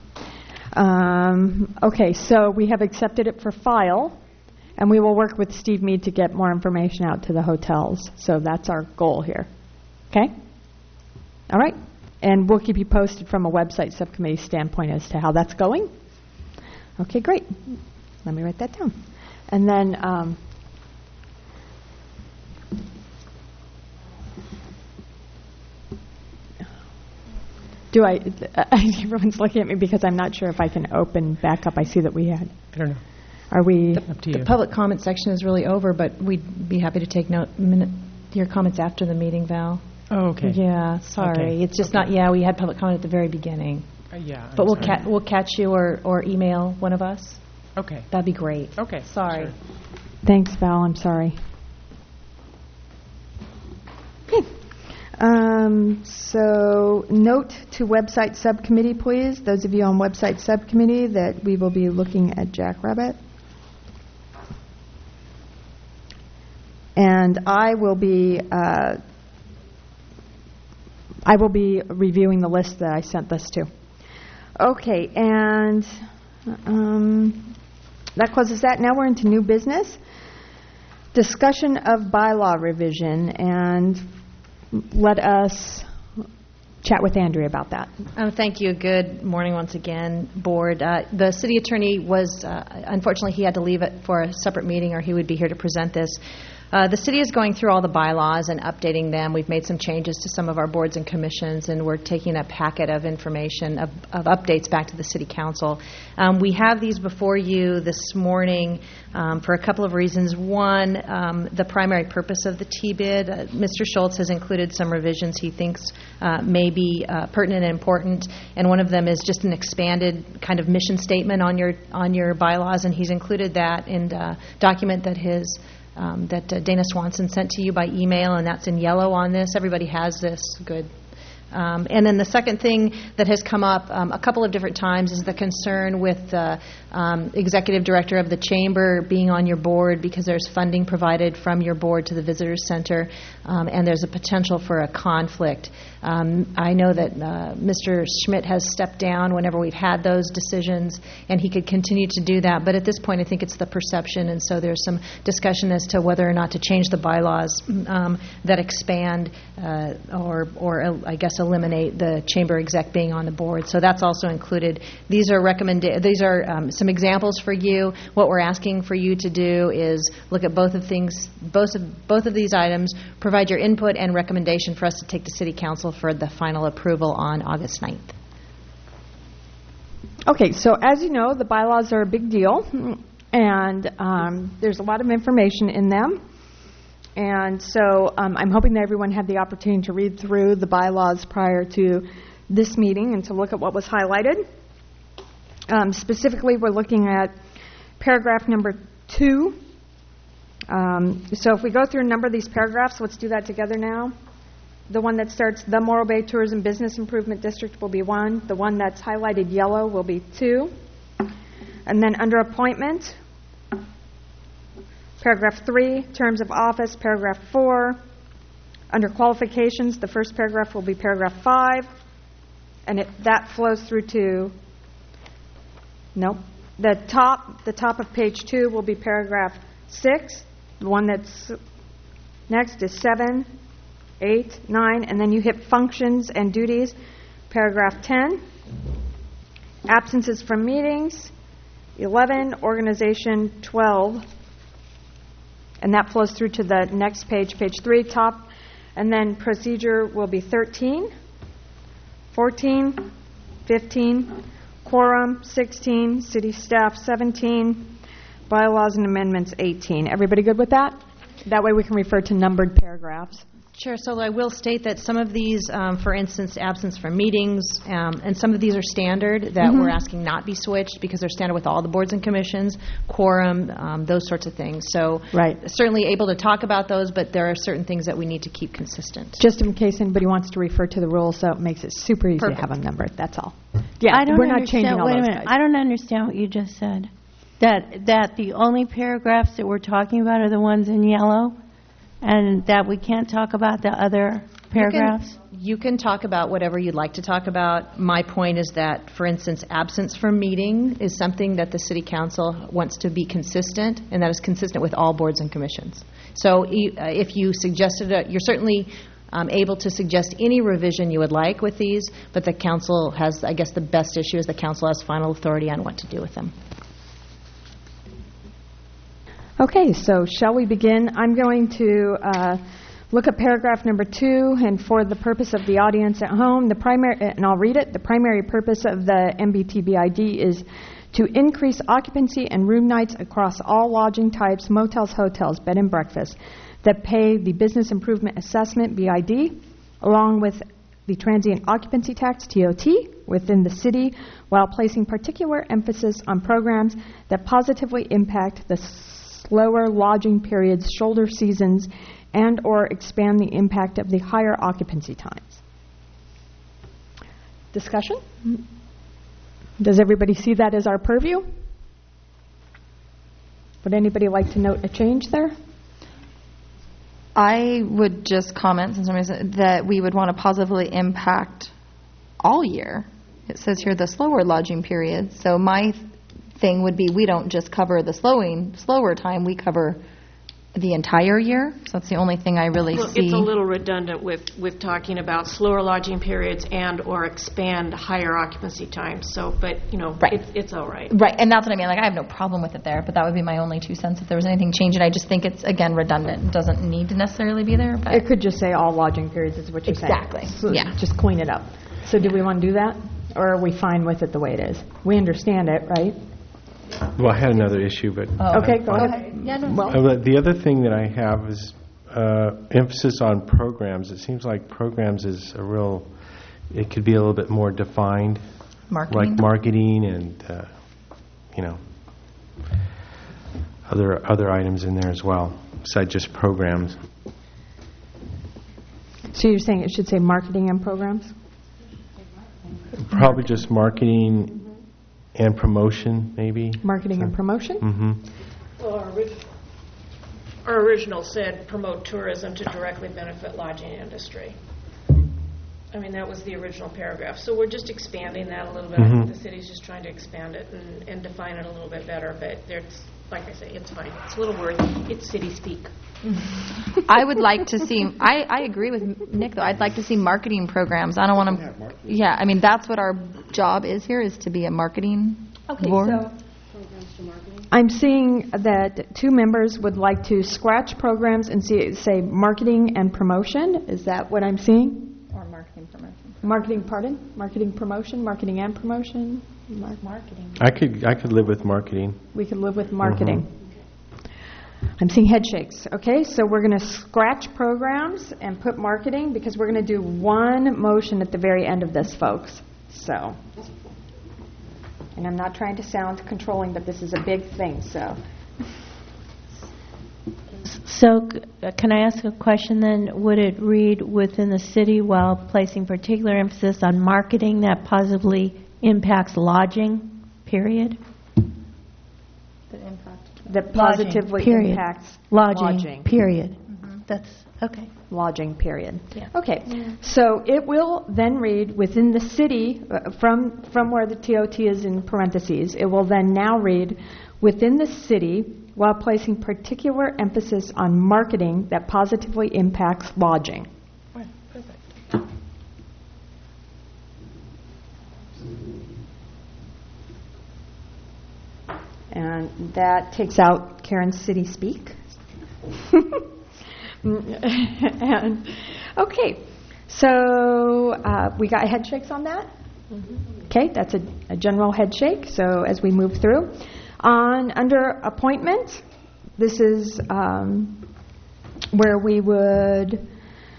Um, okay, so we have accepted it for file, and we will work with Steve Mead to get more information out to the hotels. So that's our goal here. Okay? All right. And we'll keep you posted from a website subcommittee standpoint as to how that's going. Okay, great. Let me write that down. And then... Um, Do I, everyone's looking at me because I'm not sure if I can open back up. I see that we had, I don't know. are we, Up to you. The public comment section is really over, but we'd be happy to take note, minute, your comments after the meeting, Val. Oh, okay. Yeah, sorry. Okay. It's just not, yeah, we had public comment at the very beginning. Uh, yeah. But I'm we'll sorry. ca- we'll catch you or, or email one of us. Okay. That'd be great. Okay. Sorry. Sure. thanks, Val, I'm sorry. Okay. Um, so note to website subcommittee, please. Those of you on website subcommittee that we will be looking at Jackrabbit. And I will be, uh, I will be reviewing the list that I sent this to. Okay, and um, that closes that. Now we're into new business. Discussion of bylaw revision, and let us chat with Andrea about that. Um, Thank you. Good morning once again, Board. Uh, The city attorney was, uh, unfortunately, he had to leave it for a separate meeting, or he would be here to present this. Uh, The city is going through all the bylaws and updating them. We've made some changes to some of our boards and commissions, and we're taking a packet of information, of of updates back to the city council. Um, We have these before you this morning um, for a couple of reasons. One, um, the primary purpose of the T B I D. Uh, Mister Schultz has included some revisions he thinks uh, may be uh, pertinent and important, and one of them is just an expanded kind of mission statement on your on your bylaws, and he's included that in a document that his Um, that uh, Dana Swanson sent to you by email, and that's in yellow on this. Everybody has this. Good. Um, and then the second thing that has come up um, a couple of different times is the concern with the um, executive director of the chamber being on your board because there's funding provided from your board to the visitors center, um, and there's a potential for a conflict. Um, I know that uh, Mister Schmidt has stepped down whenever we've had those decisions, and he could continue to do that. But at this point, I think it's the perception, and so there's some discussion as to whether or not to change the bylaws um, that expand uh, or, or uh, I guess, eliminate the chamber exec being on the board. So that's also included. These are recommenda- These are um, some examples for you. What we're asking for you to do is look at both of things, both of both of these items, provide your input and recommendation for us to take to City Council for the final approval on August ninth. Okay, so as you know, the bylaws are a big deal, and um, there's a lot of information in them. And so um, I'm hoping that everyone had the opportunity to read through the bylaws prior to this meeting and to look at what was highlighted. Um, specifically, we're looking at Paragraph number two. Um, So if we go through a number of these paragraphs, let's do that together now. The one that starts, the Morro Bay Tourism Business Improvement District will be one. The one that's highlighted yellow will be two. And then under appointment, paragraph three, terms of office, paragraph four. Under qualifications, the first paragraph will be paragraph five. And it, that flows through to, nope. The top, the top of page two will be paragraph six. The one that's next is seven, eight, nine, and then you hit functions and duties, paragraph ten. Absences from meetings, eleven, organization, twelve. And that flows through to the next page, page three, top. And then procedure will be thirteen, fourteen, fifteen, quorum, sixteen, city staff, seventeen, bylaws and amendments, eighteen. Everybody good with that? That way we can refer to numbered paragraphs. Sure. So I will state that some of these, um, for instance, absence from meetings, um, and some of these are standard that Mhm. we're asking not be switched because they're standard with all the boards and commissions, quorum, um, those sorts of things. So Right. certainly able to talk about those, but there are certain things that we need to keep consistent. Just in case anybody wants to refer to the rules, so it makes it super easy Perfect. to have them numbered, that's all. Yeah, I don't we're not understand- changing all wait a those minute. guys. I don't understand what you just said. That that the only paragraphs that we're talking about are the ones in yellow, and that we can't talk about the other paragraphs? You can, you can talk about whatever you'd like to talk about. My point is that, for instance, absence from meeting is something that the city council wants to be consistent, and that is consistent with all boards and commissions. So e- uh, if you suggested, a- you're certainly um, able to suggest any revision you would like with these, but the council has, I guess the best issue is the council has final authority on what to do with them. Okay, so shall we begin? I'm going to uh, look at paragraph number two, and for the purpose of the audience at home, the primary, and I'll read it, the primary purpose of the M B T B I D is to increase occupancy and room nights across all lodging types, motels, hotels, bed and breakfast, that pay the Business Improvement Assessment, B I D, along with the Transient Occupancy Tax, T O T, within the city, while placing particular emphasis on programs that positively impact the slower lodging periods, shoulder seasons, and or expand the impact of the higher occupancy times. Discussion? Does everybody see that as our purview? Would anybody like to note a change there? I would just comment, since somebody said that we would want to positively impact all year. It says here the slower lodging period. So my thing would be we don't just cover the slowing, slower time, we cover the entire year. So that's the only thing I really Well, see. it's a little redundant with, with talking about slower lodging periods and/or expand higher occupancy times, so, but, you know, Right. it's, it's all right. Right, and that's what I mean. Like, I have no problem with it there, but that would be my only two cents if there was anything changing. I just think it's, again, redundant. It doesn't need to necessarily be there, but It could just say all lodging periods is what you're saying. Exactly, So yeah. Just clean it up. So do we want to do that? Or are we fine with it the way it is? We understand it, right? Well, I had another issue, but... Okay, go ahead. Yeah, no. Well, Uh, The other thing that I have is uh, emphasis on programs. It seems like programs is a real, it could be a little bit more defined. Marketing. Like marketing and, uh, you know, other other items in there as well, besides just programs. so you're saying it should say marketing and programs? Probably just marketing and promotion, maybe. Marketing and promotion? Mm-hmm. Well, our orig- our original said promote tourism to directly benefit lodging industry. I mean, that was the original paragraph. So we're just expanding that a little bit. I Mhm. think the city's just trying to expand it and, and define it a little bit better, but there's, like I say, it's fine. It's a little wordy. It's city speak. I would like to see, I, I agree with Nick, though. I'd like to see marketing programs. I don't want to, yeah, I mean, that's what our job is here, is to be a marketing board. I'm seeing that two members would like to scratch programs and see, say marketing and promotion. Is that what I'm seeing? Or marketing promotion. Marketing, pardon? Marketing promotion, marketing and promotion? Mar- Marketing. I could I could live with marketing. We could live with marketing. I'm seeing head shakes. Okay, so we're going to scratch programs and put marketing because we're going to do one motion at the very end of this, folks. So, And I'm not trying to sound controlling, but this is a big thing, so. So c- uh, can I ask a question then? Would it read within the city while placing particular emphasis on marketing that positively impacts lodging, period? That positively period. impacts Lodging, lodging. period. That's, okay. Lodging, period. Yeah. Okay, so it will then read within the city, uh, from, from where the T O T is in parentheses, it will then now read within the city while placing particular emphasis on marketing that positively impacts lodging. And that takes out Karen's city speak. And, okay, so uh, we got head shakes on that? Okay, that's a, a general head shake, so as we move through. On under appointment, this is um, where we would,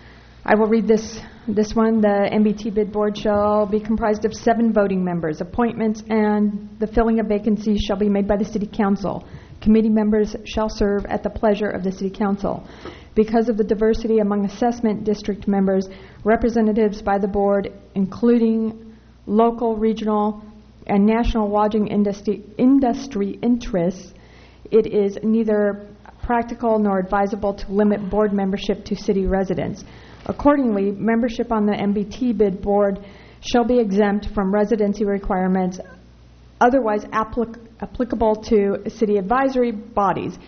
I will read this this one. The M B T bid board shall be comprised of seven voting members. Appointments and the filling of vacancies shall be made by the city council. Committee members shall serve at the pleasure of the city council. Because of the diversity among assessment district members, representatives by the board, including local, regional, and national lodging industry, industry interests, it is neither practical nor advisable to limit board membership to city residents. Accordingly, membership on the M B T bid board shall be exempt from residency requirements otherwise applic- applicable to city advisory bodies.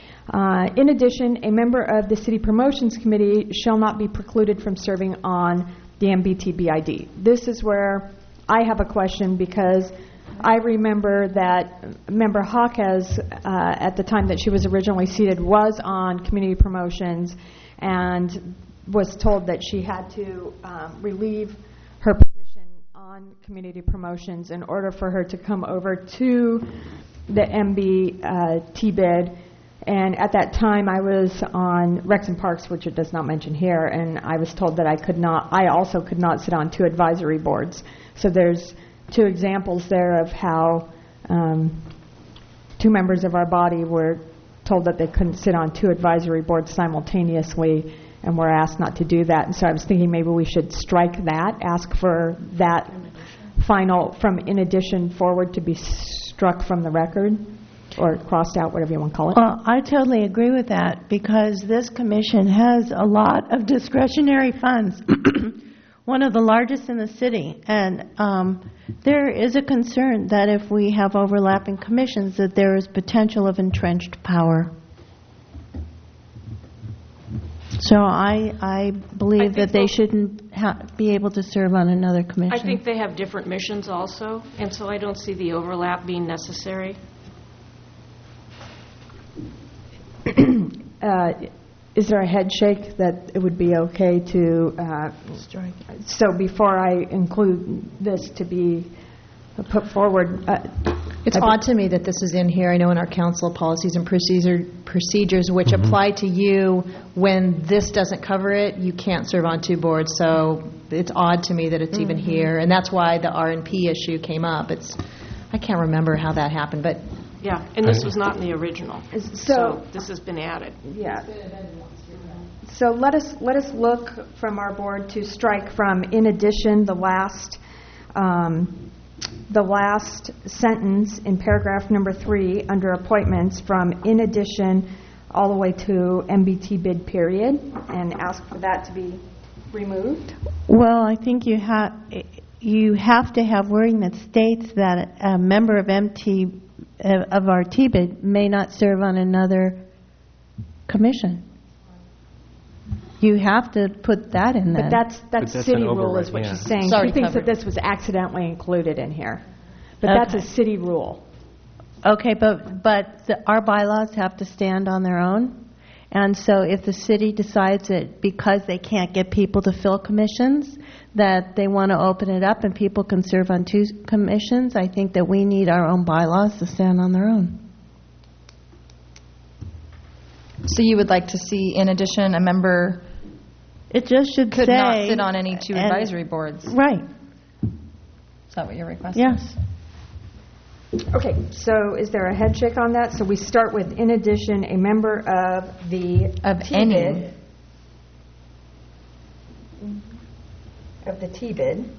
Uh, in addition, a member of the City Promotions Committee shall not be precluded from serving on the M B T B I D. This is where I have a question, because I remember that Member Hawkes, uh, at the time that she was originally seated, was on Community Promotions and was told that she had to um, relieve her position on Community Promotions in order for her to come over to the M B T bid. And at that time, I was on Recs and Parks, which it does not mention here, and I was told that I could not, I also could not sit on two advisory boards. So there's two examples there of how um, two members of our body were told that they couldn't sit on two advisory boards simultaneously, and were asked not to do that. And so I was thinking maybe we should strike that, ask for that final, from in addition forward, to be struck from the record, or crossed out, whatever you want to call it. Well, I totally agree with that, because this commission has a lot of discretionary funds, one of the largest in the city, and um, there is a concern that if we have overlapping commissions, that there is potential of entrenched power. So I, I believe I think that they they'll- shouldn't ha- be able to serve on another commission. I think they have different missions also, and so I don't see the overlap being necessary. Uh, Is there a head shake that it would be okay to, uh, so before I include this to be put forward, uh, It's I odd to me that this is in here. I know in our council policies and procedure, procedures which apply to you, when this doesn't cover it, you can't serve on two boards. So it's odd to me that it's even here. And that's why the R and P issue came up. It's, I can't remember how that happened, but Yeah, and this was not in the original, so, so this has been added. yeah. So let us, let us look from our board to strike from, in addition, the last, um, the last sentence in paragraph number three under appointments, from in addition all the way to M B T bid period, and ask for that to be removed. Well, I think you have, you have to have wording that states that a member of M T, uh, of our T B I D may not serve on another commission. You have to put that in there. But that's, that's that's city an rule is override, what yeah. she's saying. It's She already thinks that covered. this was accidentally included in here. But that's a Okay. city rule. Okay, but, but the- our bylaws have to stand on their own. And so if the city decides that because they can't get people to fill commissions, that they want to open it up and people can serve on two commissions, I think that we need our own bylaws to stand on their own. So you would like to see, in addition, a member It just should say... could not sit on any two and- advisory boards? Right, Is that what you're requesting? yes. Okay, so is there a head shake on that? So we start with, in addition, a member of the Of T any. bid. Of the T bid.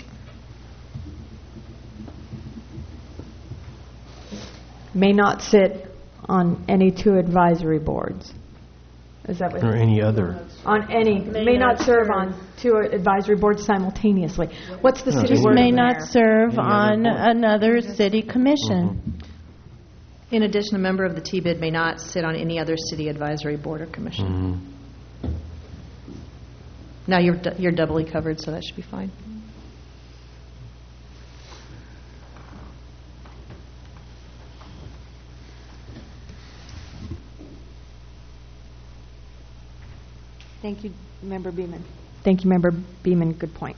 May not sit on any two advisory boards. Is that what? Or any other. On any, may not serve on two advisory boards simultaneously. What's the No, city any word May in not there? serve Any other on board. another city commission. In addition, a member of the T B I D may not sit on any other city advisory board or commission. Mhm. Now, you're du- you're doubly covered, so that should be fine. Thank you, Member Beeman. Thank you, Member Beeman. Good point.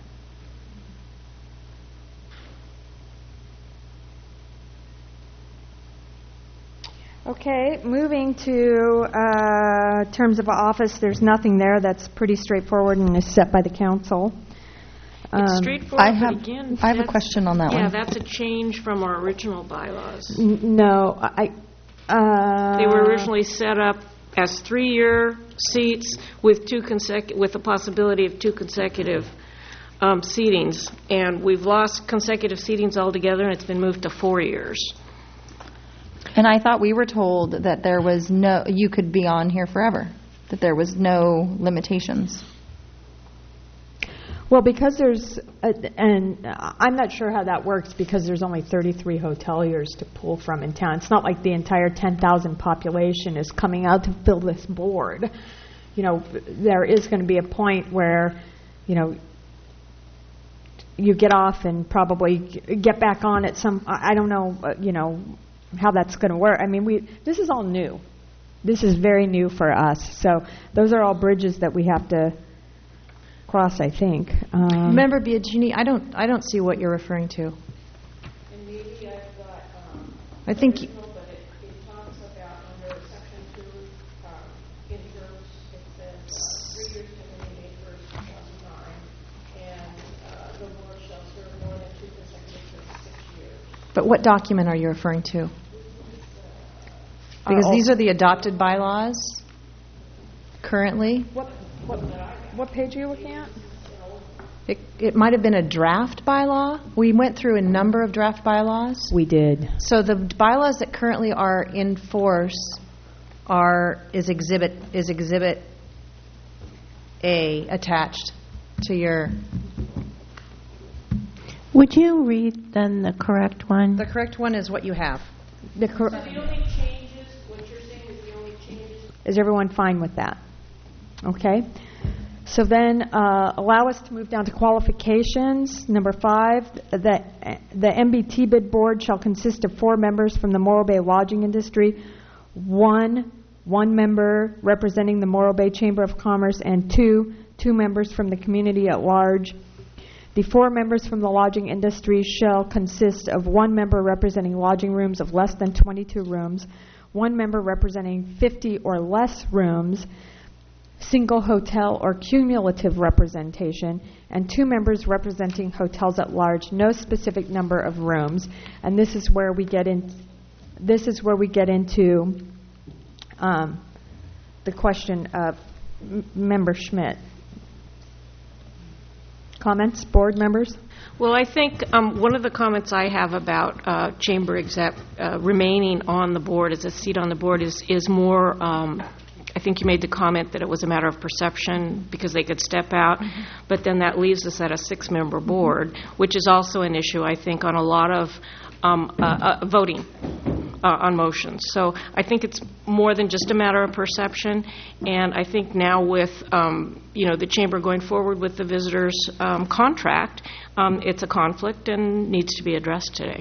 Okay, moving to uh, terms of office, there's nothing there. That's pretty straightforward and is set by the council. It's Um, straightforward, I but have, again... I have a that's- question on that Yeah, one. that's a change from our original bylaws. n- No, I, uh... They were originally set up as three-year seats with two consecu, with the possibility of two consecutive um, seatings. And we've lost consecutive seatings altogether, and it's been moved to four years. And I thought we were told that there was no, you could be on here forever, that there was no limitations. Well, because there's, a, and I'm not sure how that works because there's only thirty-three hoteliers to pull from in town. It's not like the entire ten thousand population is coming out to fill this board. You know, there is going to be a point where, you know, you get off and probably g- get back on at some, I I don't know, uh, you know, how that's going to work. I mean, we this is all new. This is very new for us. So those are all bridges that we have to cross, I think. Um, Member Biagini, I don't I don't see what you're referring to. And maybe I've got, um, I think y- but it, it talks about under section two, um, interims, it says, uh, three years ending May first, two thousand nine, and, uh, the board shall serve more than two consecutive terms, six years. But what document are you referring to? Because Uh, these are the adopted bylaws currently. What, what, what page are you looking at? It, it might have been a draft bylaw. We went through a number of draft bylaws. We did. So the bylaws that currently are in force are, is exhibit, is exhibit A attached to your, Would you read then the correct one? the correct one is what you have. The cor- The only changes, what you're saying is the only changes Is everyone fine with that? Okay. So then, uh, allow us to move down to qualifications. Number five, the, the M B T bid board shall consist of four members from the Morro Bay lodging industry, one, one member representing the Morro Bay Chamber of Commerce, and two, two members from the community at large. The four members from the lodging industry shall consist of one member representing lodging rooms of less than twenty-two rooms, one member representing fifty or less rooms, single hotel or cumulative representation, and two members representing hotels at large, no specific number of rooms. And this is where we get in. This is where we get into um, the question of M- Member Schmidt. Comments, board members? Well, I think um, one of the comments I have about uh, chamber exec uh, remaining on the board as a seat on the board is is more. Um, I think you made the comment that it was a matter of perception because they could step out, mm-hmm. but then that leaves us at a six-member board, which is also an issue I think on a lot of um, uh, uh, voting uh, on motions. So I think it's more than just a matter of perception, and I think now with um, you know the chamber going forward with the visitors um, contract, um, it's a conflict and needs to be addressed today.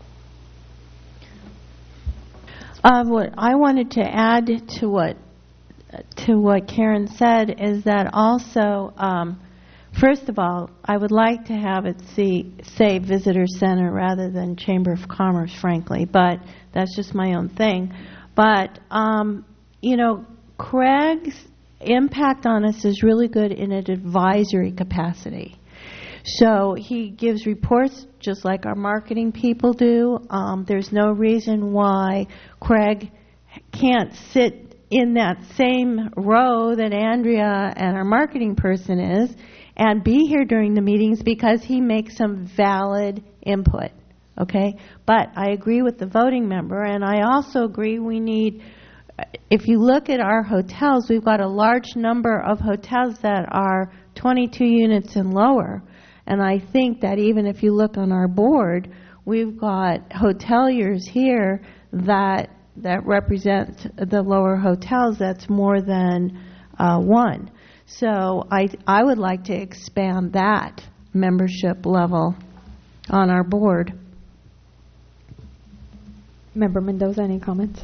Uh, what I wanted to add to what to what Karen said is that also, um, first of all, I would like to have it see, say Visitor Center rather than Chamber of Commerce, frankly, but that's just my own thing. But, um, you know, Craig's impact on us is really good in an advisory capacity. So he gives reports just like our marketing people do. Um, there's no reason why Craig can't sit in that same row that Andrea and our marketing person is and be here during the meetings because he makes some valid input, okay? But I agree with the voting member, and I also agree we need, if you look at our hotels, we've got a large number of hotels that are twenty-two units and lower, and I think that even if you look on our board, we've got hoteliers here that that represent the lower hotels that's more than uh, one. So I I would like to expand that membership level on our board. Member Mendoza, any comments?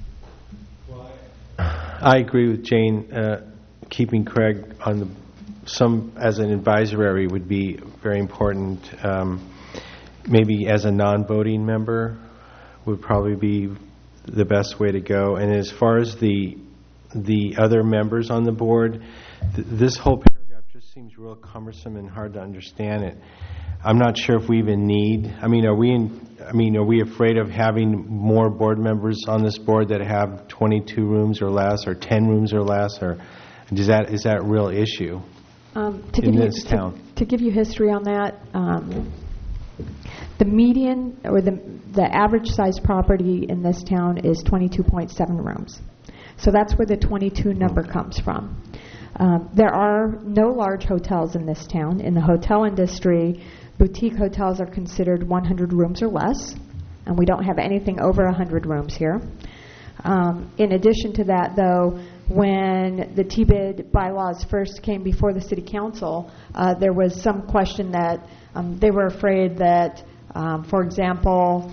I agree with Jane. Uh, keeping Craig on the some as an advisory would be very important. Um, maybe as a non-voting member would probably be the best way to go. And as far as the the other members on the board, th- this whole paragraph just seems real cumbersome and hard to understand it. I'm not sure if we even need. I mean, are we in? I mean, are we afraid of having more board members on this board that have twenty-two rooms or less, or ten rooms or less, or is that is that a real issue Um, to in give this you, town? To, to give you history on that, um, the median or the the average size property in this town is twenty-two point seven rooms. So that's where the twenty-two number comes from. Um, there are no large hotels in this town. In the hotel industry, boutique hotels are considered one hundred rooms or less, and we don't have anything over one hundred rooms here. Um, in addition to that, though, when the T B I D bylaws first came before the City Council, uh, there was some question that um, they were afraid that, um, for example,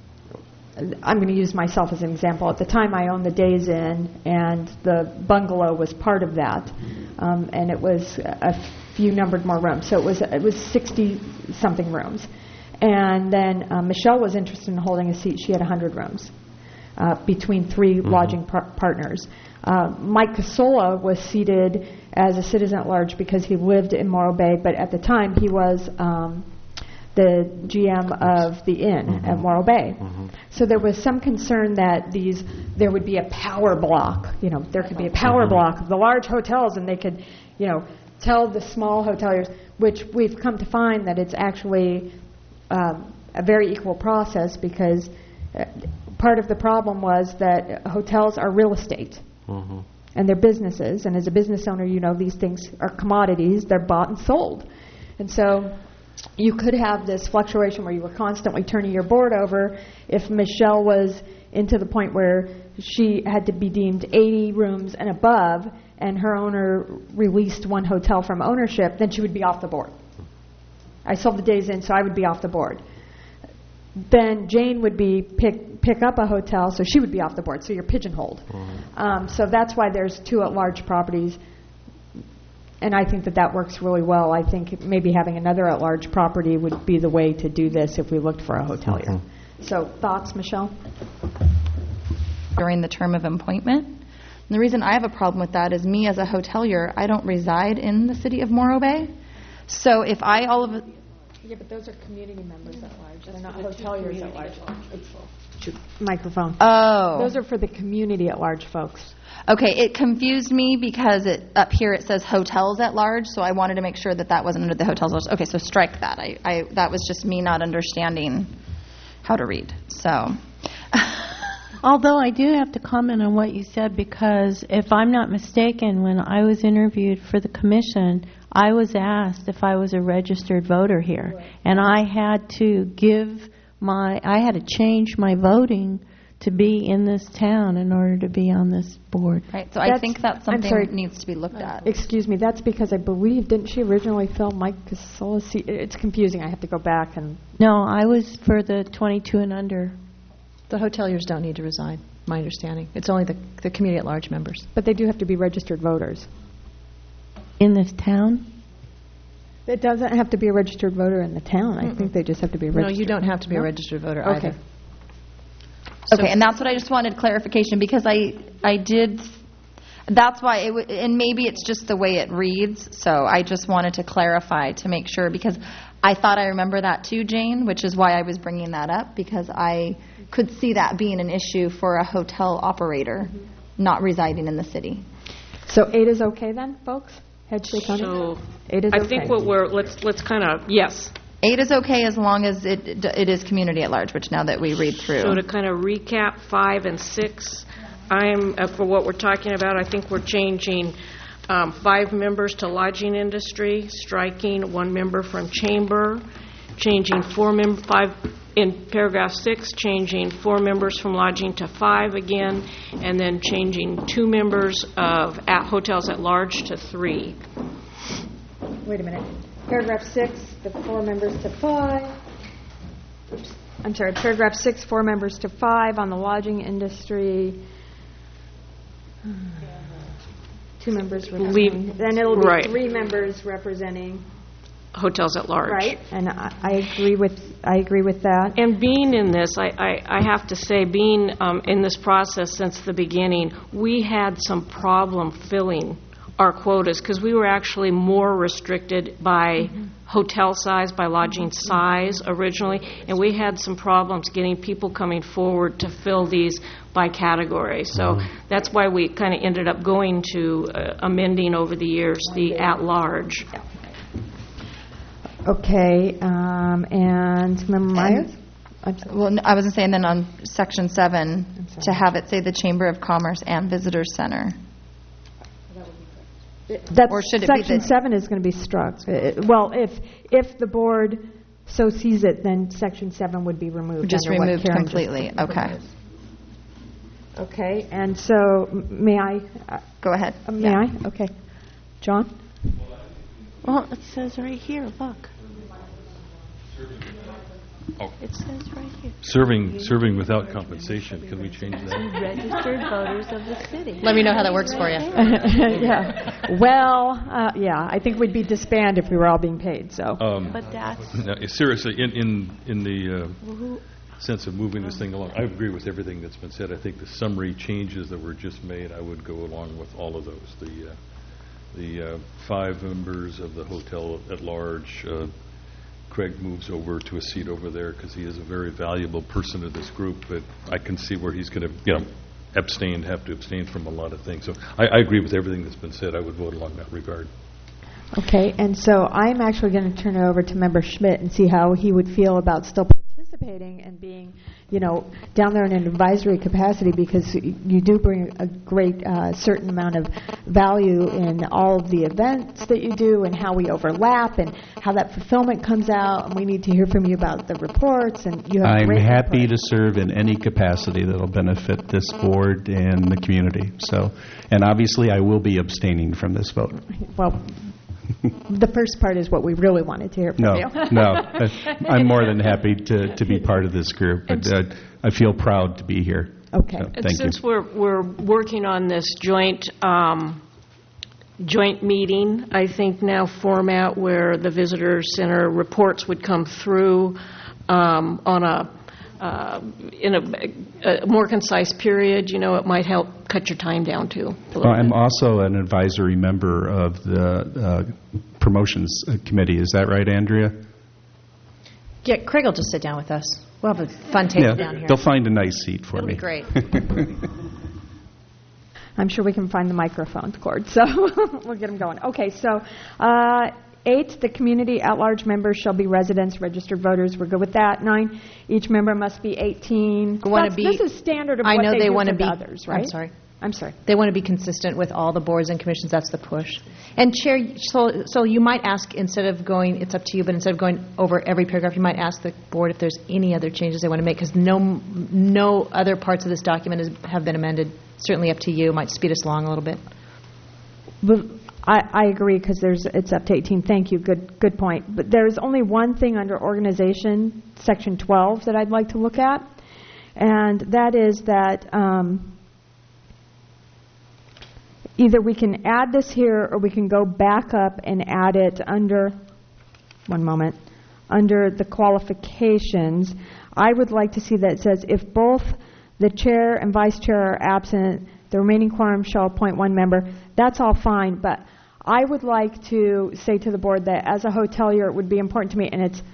I'm going to use myself as an example. At the time, I owned the Days Inn, and the bungalow was part of that, um, and it was a few numbered more rooms. So it was it was sixty-something rooms. And then uh, Michelle was interested in holding a seat. She had one hundred rooms uh, between three mm-hmm. lodging par- partners. Uh, Mike Casola was seated as a citizen at large because he lived in Morro Bay, but at the time he was um, the G M of the inn mm-hmm. at Morro Bay. Mm-hmm. So there was some concern that these there would be a power block. You know, there could be a power mm-hmm. block of the large hotels, and they could, you know, tell the small hoteliers, which we've come to find that it's actually um, a very equal process, because uh, part of the problem was that hotels are real estate. Mm-hmm. And they're businesses, and as a business owner, you know these things are commodities. They're bought and sold. And so you could have this fluctuation where you were constantly turning your board over. If Michelle was into the point where she had to be deemed eighty rooms and above, and her owner released one hotel from ownership, then she would be off the board. I sold the Days Inn, so I would be off the board. Then Jane would be pick pick up a hotel, so she would be off the board. So you're pigeonholed. Mm-hmm. Um, so that's why there's two at-large properties, and I think that that works really well. I think maybe having another at-large property would be the way to do this if we looked for a hotelier. Mm-hmm. So thoughts, Michelle? During the term of appointment. And the reason I have a problem with that is me as a hotelier, I don't reside in the city of Morro Bay. So if I all of a Yeah, but those are community members at large. They're not hoteliers at large. Microphone. Oh. Those are for the community at large folks. Okay, it confused me because it up here it says hotels at large, so I wanted to make sure that that wasn't under the hotels. Okay, so strike that. I, I that was just me not understanding how to read. So. Although I do have to comment on what you said, because if I'm not mistaken, when I was interviewed for the commission, I was asked if I was a registered voter here. Right. And I had to give my, I had to change my voting to be in this town in order to be on this board. Right, so that's, I think that's something that needs to be looked uh, at. Excuse me, that's because I believe, didn't she originally fill Mike Casola's seat? It's confusing, I have to go back and... No, I was for the twenty-two and under. The hoteliers don't need to resign, my understanding. It's only the, the community at large members. But they do have to be registered voters. In this town? It doesn't have to be a registered voter in the town. I mm-mm. think they just have to be a registered. No, you don't have to be no? a registered voter okay. either. Okay, so and that's what I just wanted clarification, because I I did, That's why, it w- and maybe it's just the way it reads, so I just wanted to clarify to make sure, because I thought I remember that too, Jane, which is why I was bringing that up, because I could see that being an issue for a hotel operator not residing in the city. So eight is okay then, folks? Head shake on So it? Eight is I okay. think what we're, let's, let's kind of, yes. Eight is okay as long as it it is community at large, which now that we read through. So to kind of recap, five and six, I'm, uh, for what we're talking about, I think we're changing um, five members to lodging industry, striking one member from chamber, changing four mem, five, in paragraph six, changing four members from lodging to five again, and then changing two members of at hotels at large to three. Wait a minute. Paragraph six, the four members to five. Oops. I'm sorry, paragraph six, four members to five on the lodging industry. Two members representing. Leave- Then it'll be right. three members representing, Hotels at large. right? And I, I agree with, I agree with that. And being in this, I, I, I have to say, being um, in this process since the beginning, we had some problem filling our quotas because we were actually more restricted by mm-hmm. hotel size, by lodging size originally, and we had some problems getting people coming forward to fill these by category. So mm-hmm. that's why we kind of ended up going to uh, amending over the years the at-large. Yeah. Okay, um, and Member Myers? I'm sorry. Well, I was saying then on section seven, to have it say the Chamber of Commerce and Visitor Center. That's, Or should it be section the- seven is going to be struck. Uh, Well, if, if the board so sees it, then section seven would be removed. Just under what removed Karen just completely, okay. proposed. Okay, and so, m- may I? uh, Go ahead. uh, May I? Okay. John? Well, it says right here, look. Oh. It says right here. Serving, serving without compensation, can we change that? Registered voters of the city. Let me know how that works for you. Yeah. Well, uh, yeah, I think we'd be disbanded if we were all being paid, so. Um, But that's, no, seriously, in, in, in the uh, sense of moving this thing along, I agree with everything that's been said. I think the summary changes that were just made, I would go along with all of those. The, uh, the uh, five members of the hotel at large, uh, Craig moves over to a seat over there because he is a very valuable person to this group, but I can see where he's going to, you know, abstain, have to abstain from a lot of things. So I, I agree with everything that's been said. I would vote along that regard. Okay, and so I'm actually going to turn it over to Member Schmidt and see how he would feel about still participating and being, you know, down there in an advisory capacity, because y- you do bring a great uh, certain amount of value in all of the events that you do and how we overlap and how that fulfillment comes out. And we need to hear from you about the reports, and you have I'm great happy input. to serve in any capacity that'll benefit this board and the community. So, and obviously, I will be abstaining from this vote. Well, the first part is what we really wanted to hear from No, you. no. I'm more than happy to, to be part of this group, but uh, I feel proud to be here. Okay. So, And thank you. since we're, we're working on this joint, um, joint meeting, I think now format where the visitor center reports would come through um, on a, uh, in a, a more concise period, you know, it might help cut your time down too. a little Well, I'm bit. also an advisory member of the uh, promotions uh, committee. Is that right, Andrea? Yeah, Craig will just sit down with us. We'll have a fun table down here. They'll find a nice seat for It'll me. be great. I'm sure we can find the microphone cord, so we'll get them going. Okay, so uh, eight, the community at-large members shall be residents, registered voters. We're good with that. Nine, each member must be eighteen. Wanna That's- be- This is standard of I what know they they do want for to be. the others, right? I'm sorry. I'm sorry. They want to be consistent with all the boards and commissions. That's the push. And Chair, so, so you might ask, instead of going, it's up to you, but instead of going over every paragraph, you might ask the board if there's any other changes they want to make, because no, no other parts of this document is, have been amended. Certainly up to you. It might speed us along a little bit. But I, I agree, because there's, it's up to eighteen. Thank you. Good, good point. But there's only one thing under organization, section twelve, that I'd like to look at, and that is that um, either we can add this here or we can go back up and add it under, one moment, under the qualifications. I would like to see that it says if both the chair and vice chair are absent, The remaining quorum shall appoint one member. That's all fine, but I would like to say to the board that as a hotelier, it would be important to me, and it's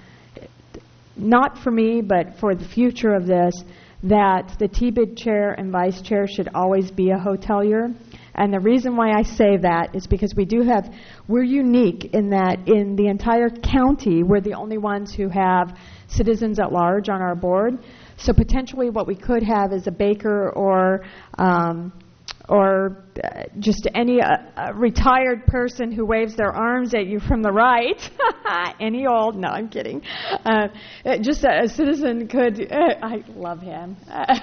not for me, but for the future of this, that the T B I D chair and vice chair should always be a hotelier. And the reason why I say that is because we do have, we're unique in that in the entire county, we're the only ones who have citizens at large on our board. So potentially what we could have is a baker or um, or uh, just any uh, uh, retired person who waves their arms at you from the right. Any old, no, I'm kidding. Uh, just a, a citizen could, uh, I love him.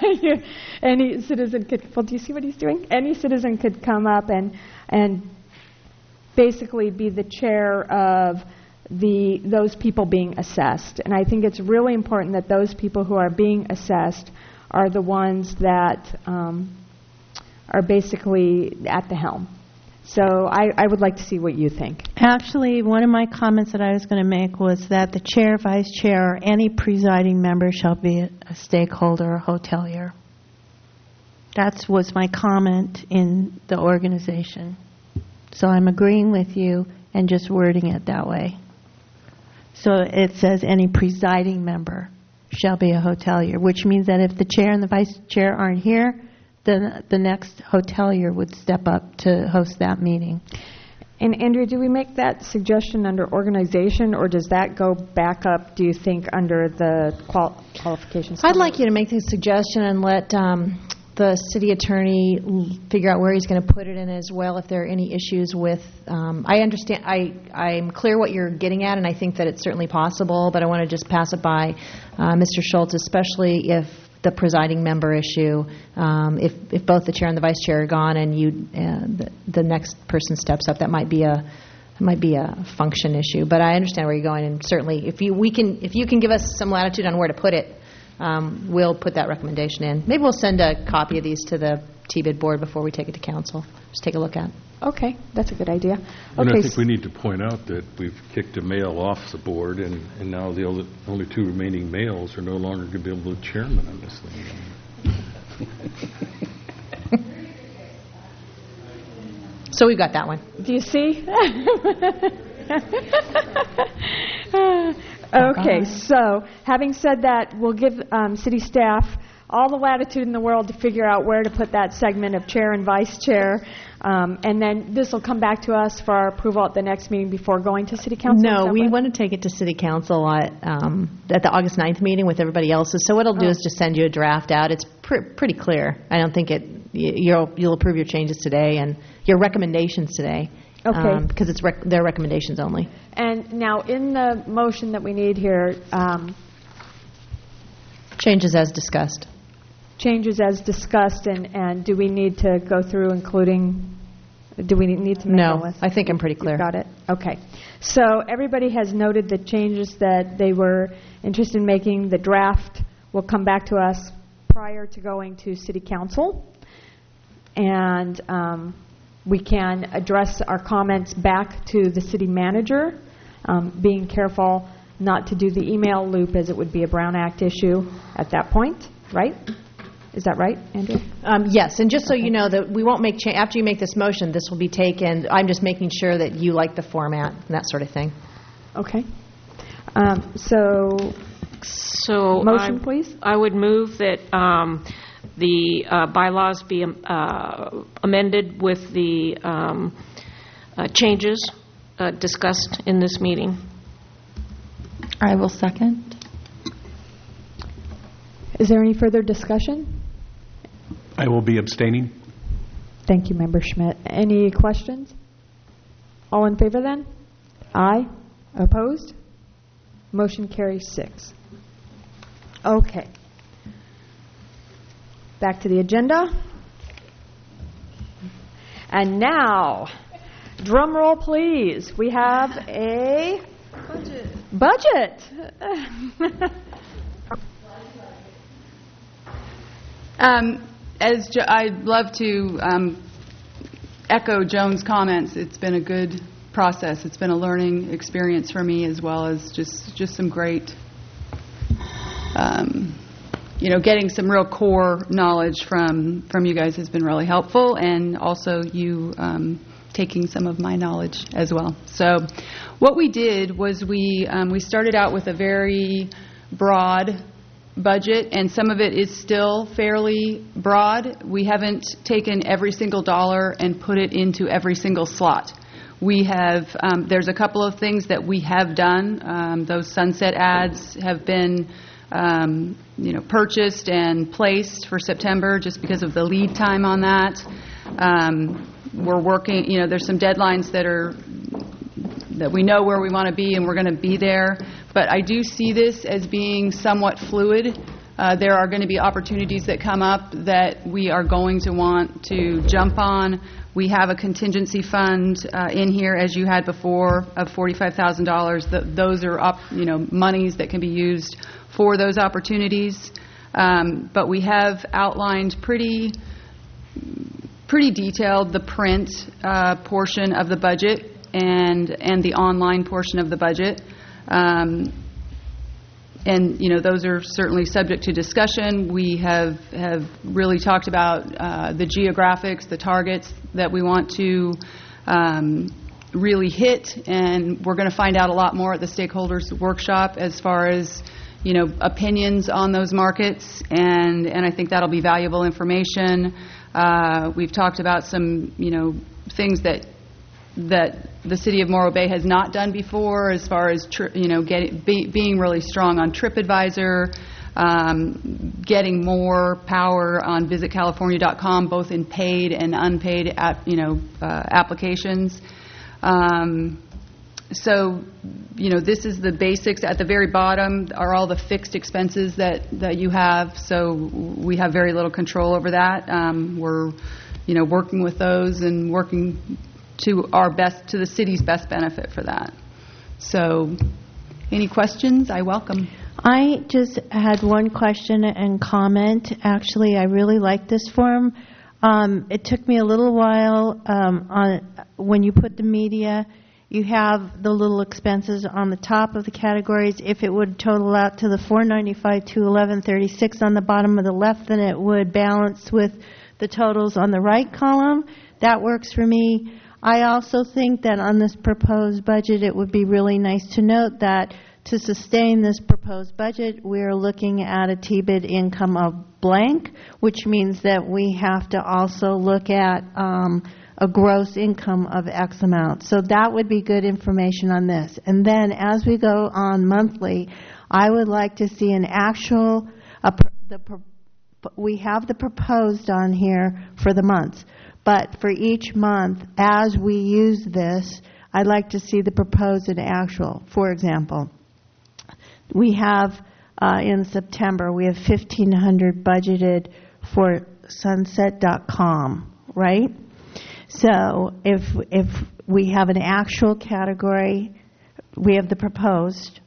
Any citizen could, well, do you see what he's doing? Any citizen could come up and and basically be the chair of the those people being assessed. And I think it's really important that those people who are being assessed are the ones that um, are basically at the helm. So I, I would like to see what you think. Actually, one of my comments that I was going to make was that the chair, vice chair, or any presiding member shall be a, a stakeholder or hotelier. That was my comment in the organization. So I'm agreeing with you and just wording it that way. So it says any presiding member shall be a hotelier, which means that if the chair and the vice chair aren't here, then the next hotelier would step up to host that meeting. And Andrea, do we make that suggestion under organization, or does that go back up, do you think, under the qual- qualifications? I'd like you to make the suggestion and let um, the city attorney l- figure out where he's going to put it in as well, if there are any issues with, um, I understand, I, I'm clear what you're getting at, and I think that it's certainly possible, but I want to just pass it by uh, Mister Schultz, especially if the presiding member issue, um, if, if both the chair and the vice chair are gone and you, uh, the, the next person steps up, that might be a It might be a function issue, but I understand where you're going, and certainly if you we can if you can give us some latitude on where to put it, um, we'll put that recommendation in. Maybe we'll send a copy of these to the T B I D board before we take it to council. Just take a look at it. Okay, that's a good idea. And Okay, I think we need to point out that we've kicked a male off the board, and, and now the only, only two remaining males are no longer going to be able to be chairman on this thing. So we've got that one. do you see? Okay, so having said that, we'll give um, city staff all the latitude in the world to figure out where to put that segment of chair and vice chair, um, and then this will come back to us for our approval at the next meeting before going to city council. Is No, that we what- want to take it to city council at, um, at the August ninth meeting with everybody else's. So what it'll do Oh. is just send you a draft out. It's pr- pretty clear. I don't think it, y- you'll, you'll approve your changes today and your recommendations today. Okay. um, Because it's rec- their recommendations only. And now, in the motion that we need here, um, Changes as discussed. changes as discussed, and, and do we need to go through including, do we need to make a No, list? I think I'm pretty clear. You've got it? Okay. So everybody has noted the changes that they were interested in making. The draft will come back to us prior to going to city council. And um, we can address our comments back to the city manager, um, being careful not to do the email loop, as it would be a Brown Act issue at that point, right? Is that right, Andrew? Um, Yes, and just so you know, that we won't make, cha- after you make this motion, this will be taken, I'm just making sure that you like the format and that sort of thing. Okay. Um, So, So motion, I- please? I would move that um, the uh, bylaws be um, uh, amended with the um, uh, changes uh, discussed in this meeting. I will second. Is there any further discussion? I will be abstaining. Thank you, Member Schmidt. Any questions? All in favor, then? Aye. Opposed? Motion carries six. Okay. Back to the agenda. And now, drum roll, please. We have a budget. Budget. Um, as jo- I'd love to um, echo Joan's comments. It's been a good process. It's been a learning experience for me, as well as just just some great um, you know, getting some real core knowledge from, from you guys has been really helpful, and also you um, taking some of my knowledge as well. So what we did was we, um, we started out with a very broad budget, and some of it is still fairly broad. We haven't taken every single dollar and put it into every single slot. We have, um, there's a couple of things that we have done. Um, those sunset ads have been, um, you know, purchased and placed for September just because of the lead time on that. Um, we're working, you know, there's some deadlines that are, that we know where we want to be, and we're going to be there. But I do see this as being somewhat fluid. Uh, there are going to be opportunities that come up that we are going to want to jump on. We have a contingency fund uh, in here, as you had before, of forty-five thousand dollars. Th- those are up, you know, monies that can be used for those opportunities. Um, but we have outlined pretty, pretty detailed the print uh, portion of the budget and and the online portion of the budget. Um, and, you know, those are certainly subject to discussion. We have, have really talked about uh, the geographics, the targets that we want to um, really hit, and we're going to find out a lot more at the stakeholders workshop as far as, you know, opinions on those markets, and, and I think that'll be valuable information. Uh, we've talked about some, you know, things that that the city of Morro Bay has not done before, as far as tri- you know, getting, be, being really strong on TripAdvisor, um, getting more power on visit california dot com, both in paid and unpaid, app, you know, uh, applications. Um, so, you know, this is the basics. At the very bottom are all the fixed expenses that, that you have. So we have very little control over that. Um, we're, you know, working with those and working to our best, to the city's best benefit for that. So, any questions? I welcome. I just had one question and comment. Actually, I really like this form. Um, it took me a little while um, on when you put the media. You have the little expenses on the top of the categories. If it would total out to the four ninety-five, two eleven, thirty-six on the bottom of the left, then it would balance with the totals on the right column. That works for me. I also think that on this proposed budget, it would be really nice to note that to sustain this proposed budget, we're looking at a T B I D income of blank, which means that we have to also look at um, a gross income of X amount. So that would be good information on this. And then as we go on monthly, I would like to see an actual, a, the, we have the proposed on here for the months. But for each month, as we use this, I'd like to see the proposed and actual. For example, we have uh, in September, we have fifteen hundred budgeted for sunset dot com, right? So if if we have an actual category, we have the proposed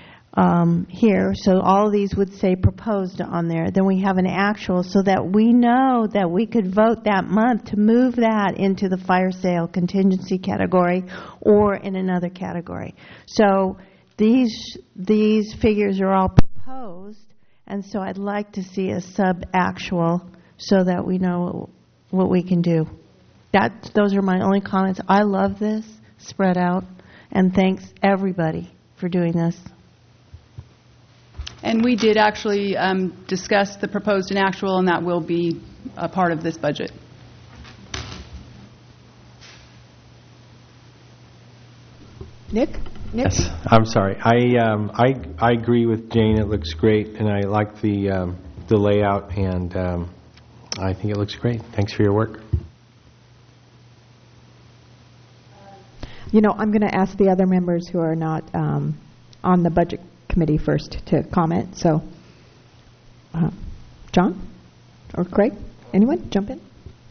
um, here. So all of these would say proposed on there. Then we have an actual, so that we know that we could vote that month to move that into the fire sale contingency category or in another category. So these these figures are all proposed, and so I'd like to see a sub-actual so that we know what we can do. That those are my only comments. I love this spread out, and thanks everybody for doing this. And we did actually um, discuss the proposed and actual, and that will be a part of this budget. Nick? Nick? Yes, I'm sorry. I um, I I agree with Jane. It looks great, and I like the um, the layout, and um, I think it looks great. Thanks for your work. You know, I'm going to ask the other members who are not um, on the budget committee first to comment. So, uh, John or Craig, anyone jump in?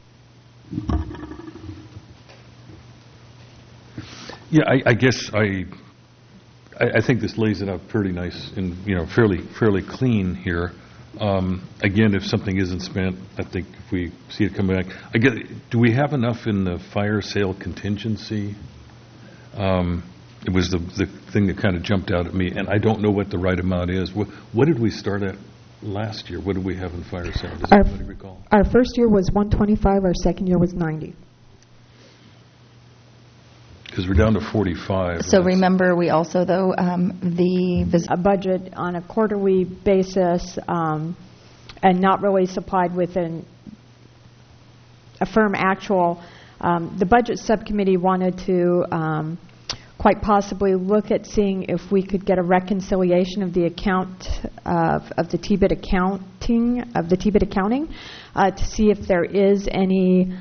Yeah, I, I guess I, I I think this lays it out pretty nice and, you know, fairly fairly clean here. Um, again, if something isn't spent, I think if we see it coming back, I get. Do we have enough in the fire sale contingency? Um, it was the the thing that kind of jumped out at me, and I don't know what the right amount is. What, what did we start at last year? What did we have in fire sale? Does Our- anybody recall? Our first year was one twenty-five, our second year was ninety. Because we're down to forty-five. So That's- remember, we also, though, um, the, vis- A budget on a quarterly basis, um, and not really supplied with an, a firm actual. Um, The Budget Subcommittee wanted to um, quite possibly look at seeing if we could get a reconciliation of the account, of of the T B I D accounting, of the T B I D accounting, uh, to see if there is any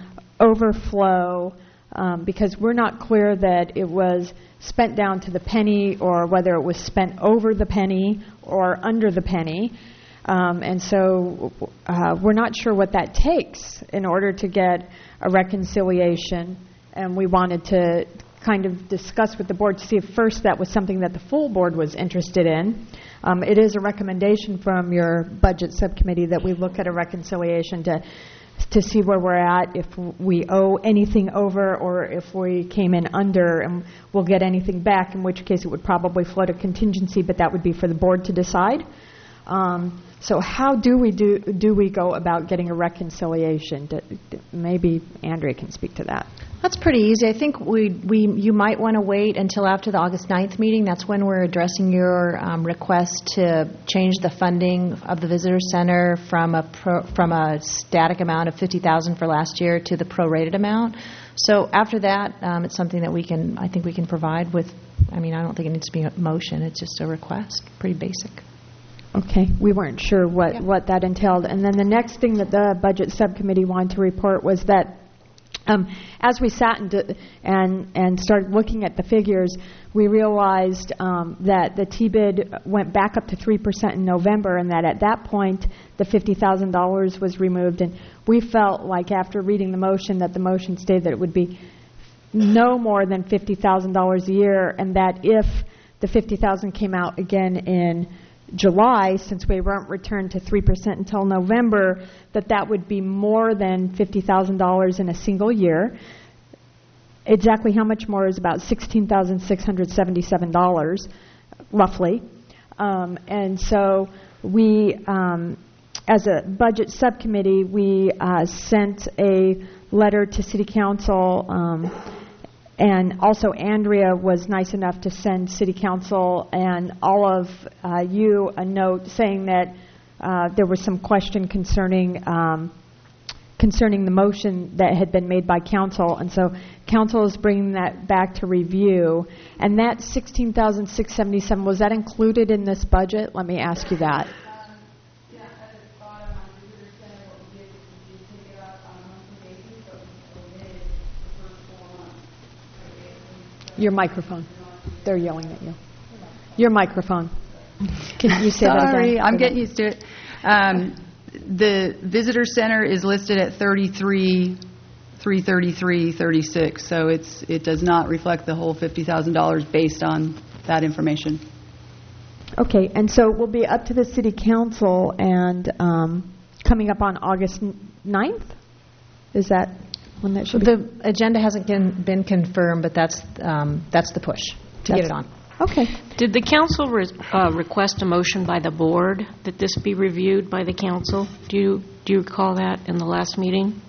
overflow, um, because we're not clear that it was spent down to the penny or whether it was spent over the penny or under the penny. Um, and so uh, we're not sure what that takes in order to get a reconciliation. And we wanted to kind of discuss with the board to see if first that was something that the full board was interested in. Um, it is a recommendation from your budget subcommittee that we look at a reconciliation to to see where we're at, if we owe anything over or if we came in under and we'll get anything back, in which case it would probably float a contingency, but that would be for the board to decide. Um, so how do we do do we go about getting a reconciliation? D- d- maybe Andrea can speak to that. That's pretty easy. I think we, we you might want to wait until after the August ninth meeting. That's when we're addressing your um, request to change the funding of the visitor center from a pro, from a static amount of fifty thousand dollars for last year to the prorated amount. So after that, um, it's something that we can I think we can provide with. I mean, I don't think it needs to be a motion. It's just a request. Pretty basic. Okay, we weren't sure what, Yeah. what that entailed. And then the next thing that the budget subcommittee wanted to report was that um, as we sat and, d- and and started looking at the figures, we realized um, that the T B I D went back up to three percent in November, and that at that point the fifty thousand dollars was removed. And we felt like after reading the motion that the motion stated that it would be no more than fifty thousand dollars a year, and that if the fifty thousand dollars came out again in July, since we weren't returned to three percent until November, that that would be more than fifty thousand dollars in a single year. Exactly how much more is about sixteen thousand six hundred seventy-seven dollars, roughly. Um, and so we, um, as a budget subcommittee, we uh, sent a letter to City Council, um, and also Andrea was nice enough to send City Council and all of uh, you a note saying that uh, there was some question concerning um, concerning the motion that had been made by Council. And so Council is bringing that back to review. And that sixteen thousand six hundred seventy-seven, was that included in this budget? Let me ask you that. Your microphone. They're yelling at you. Your microphone. Can you say that again? Sorry, I'm getting used to it. Um, the visitor center is listed at thirty-three, three thirty-three, thirty-six, so it's it does not reflect the whole fifty thousand dollars based on that information. Okay, and so we'll be up to the City Council and um, coming up on August ninth? Is that when that should be? The agenda hasn't been, been confirmed, but that's um, that's the push to get it on. Okay. Did the council re- uh, request a motion by the board that this be reviewed by the council? Do you, do you recall that in the last meeting?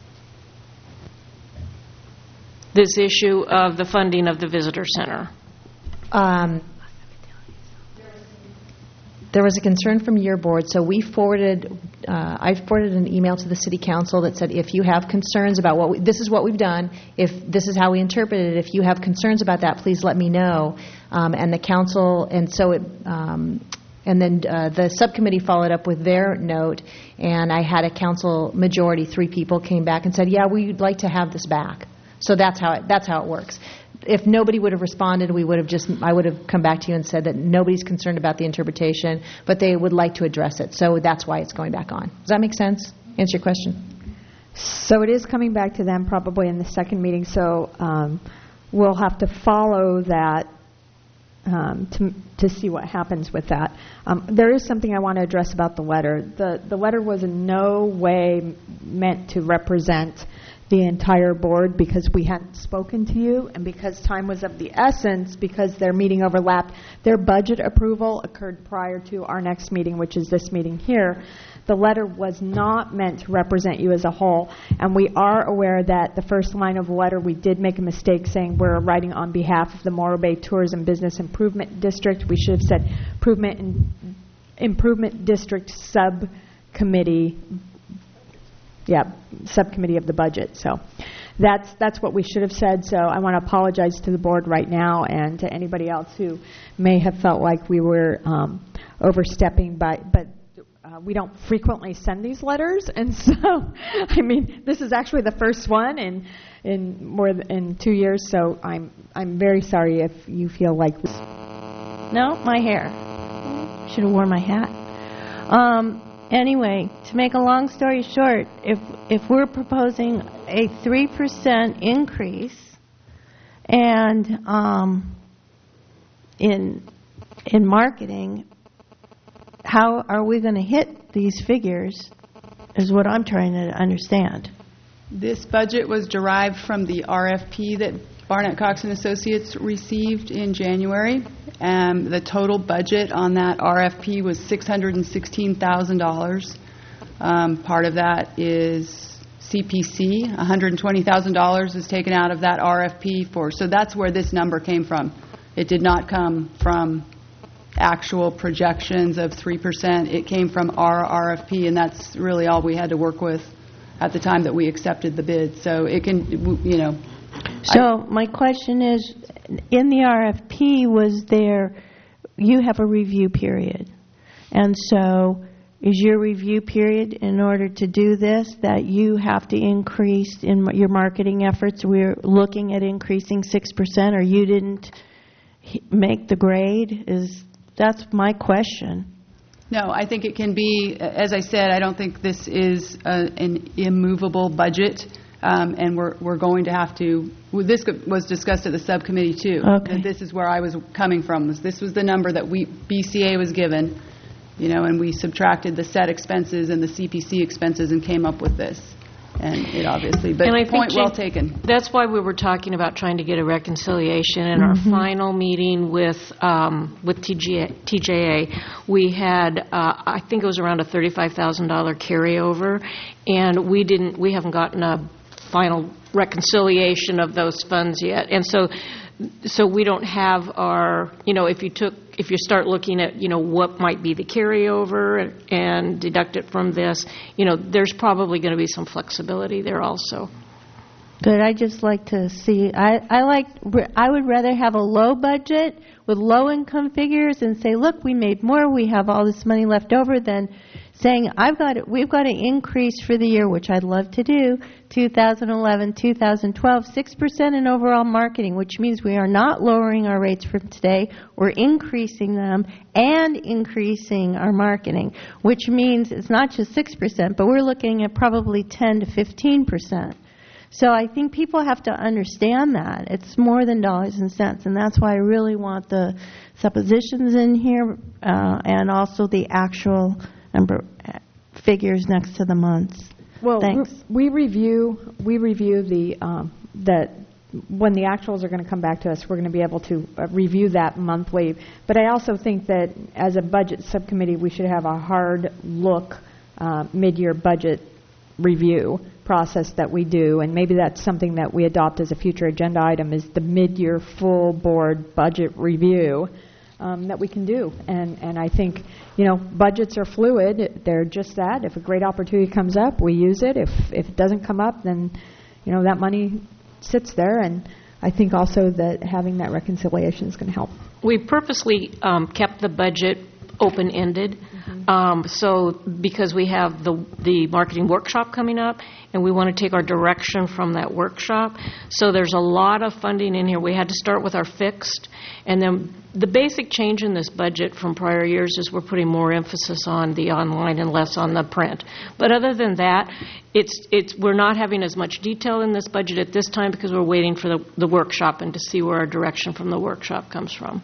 This issue of the funding of the visitor center. Um, There was a concern from your board, so we forwarded, uh, I forwarded an email to the City Council that said, if you have concerns about what, we, this is what we've done, if this is how we interpret it, if you have concerns about that, please let me know. Um, and the council, and so it, um, and then uh, the subcommittee followed up with their note, and I had a council majority, three people came back and said, yeah, we'd like to have this back. So that's how it, that's how it works. If nobody would have responded, we would have just, I would have come back to you and said that nobody's concerned about the interpretation, but they would like to address it. So that's why it's going back on. Does that make sense? Answer your question. So it is coming back to them probably in the second meeting, so um, we'll have to follow that um, to to see what happens with that. Um, there is something I want to address about the letter. The, the letter was in no way meant to represent the entire board because we hadn't spoken to you and because time was of the essence, because their meeting overlapped. Their budget approval occurred prior to our next meeting, which is this meeting here. The letter was not meant to represent you as a whole, and we are aware that the first line of the letter, we did make a mistake saying we're writing on behalf of the Morro Bay Tourism Business Improvement District. We should have said Improvement in, Improvement District Subcommittee, yeah, Subcommittee of the Budget. So that's that's what we should have said. So I want to apologize to the board right now and to anybody else who may have felt like we were um, overstepping by, but Uh, we don't frequently send these letters, and so, I mean, this is actually the first one in in more than in two years. So I'm I'm very sorry if you feel like. No, my hair. Should have worn my hat. Um, anyway, to make a long story short, if if we're proposing a three percent increase, and um, in in marketing, how are we going to hit these figures is what I'm trying to understand. This budget was derived from the R F P that Barnett Cox and Associates received in January. Um, the total budget on that R F P was six hundred sixteen thousand dollars. Um, part of that is C P C. one hundred twenty thousand dollars is taken out of that R F P for. So that's where this number came from. It did not come from actual projections of three percent. It came from our R F P, and that's really all we had to work with at the time that we accepted the bid. So it can, you know. So my question is, in the R F P, was there, you have a review period. And so is your review period in order to do this that you have to increase in your marketing efforts? We're looking at increasing six percent, or you didn't make the grade? Is That's my question. No, I think it can be, as I said, I don't think this is a, an immovable budget, um, and we're we're going to have to, well, this was discussed at the subcommittee too. Okay. And this is where I was coming from. Was This was the number that we B C A was given, you know, and we subtracted the set expenses and the C P C expenses and came up with this. And it obviously, but And I point think, well Jane, taken. That's why we were talking about trying to get a reconciliation. In our final meeting with um, with T J A, we had, uh, I think it was around a thirty-five thousand dollars carryover, and we didn't, we haven't gotten a final reconciliation of those funds yet. And so, so we don't have our, you know, if you took, if you start looking at, you know, what might be the carryover and deduct it from this, you know, there's probably going to be some flexibility there also. Good. I just like to see, I, I like, I would rather have a low budget with low income figures and say, look, we made more, we have all this money left over, than saying, I've got it, we've got to increase for the year, which I'd love to do, two thousand eleven, two thousand twelve, six percent in overall marketing, which means we are not lowering our rates from today, we're increasing them and increasing our marketing, which means it's not just six percent, but we're looking at probably ten to fifteen percent. So I think people have to understand that. It's more than dollars and cents, and that's why I really want the suppositions in here uh, and also the actual number figures next to the months. Well, Thanks. we review we review the um, that when the actuals are going to come back to us, we're going to be able to uh, review that monthly. But I also think that as a budget subcommittee, we should have a hard look uh, mid-year budget review process that we do, and maybe that's something that we adopt as a future agenda item, is the mid-year full board budget review um, that we can do. And and I think, you know, budgets are fluid. They're just that. If a great opportunity comes up, we use it. If if it doesn't come up, then, you know, that money sits there. And I think also that having that reconciliation is going to help. We purposely um, kept the budget open-ended, mm-hmm. um, so because we have the the marketing workshop coming up, and we want to take our direction from that workshop. So there's a lot of funding in here. We had to start with our fixed, and then the basic change in this budget from prior years is we're putting more emphasis on the online and less on the print. But other than that, it's it's we're not having as much detail in this budget at this time because we're waiting for the, the workshop and to see where our direction from the workshop comes from.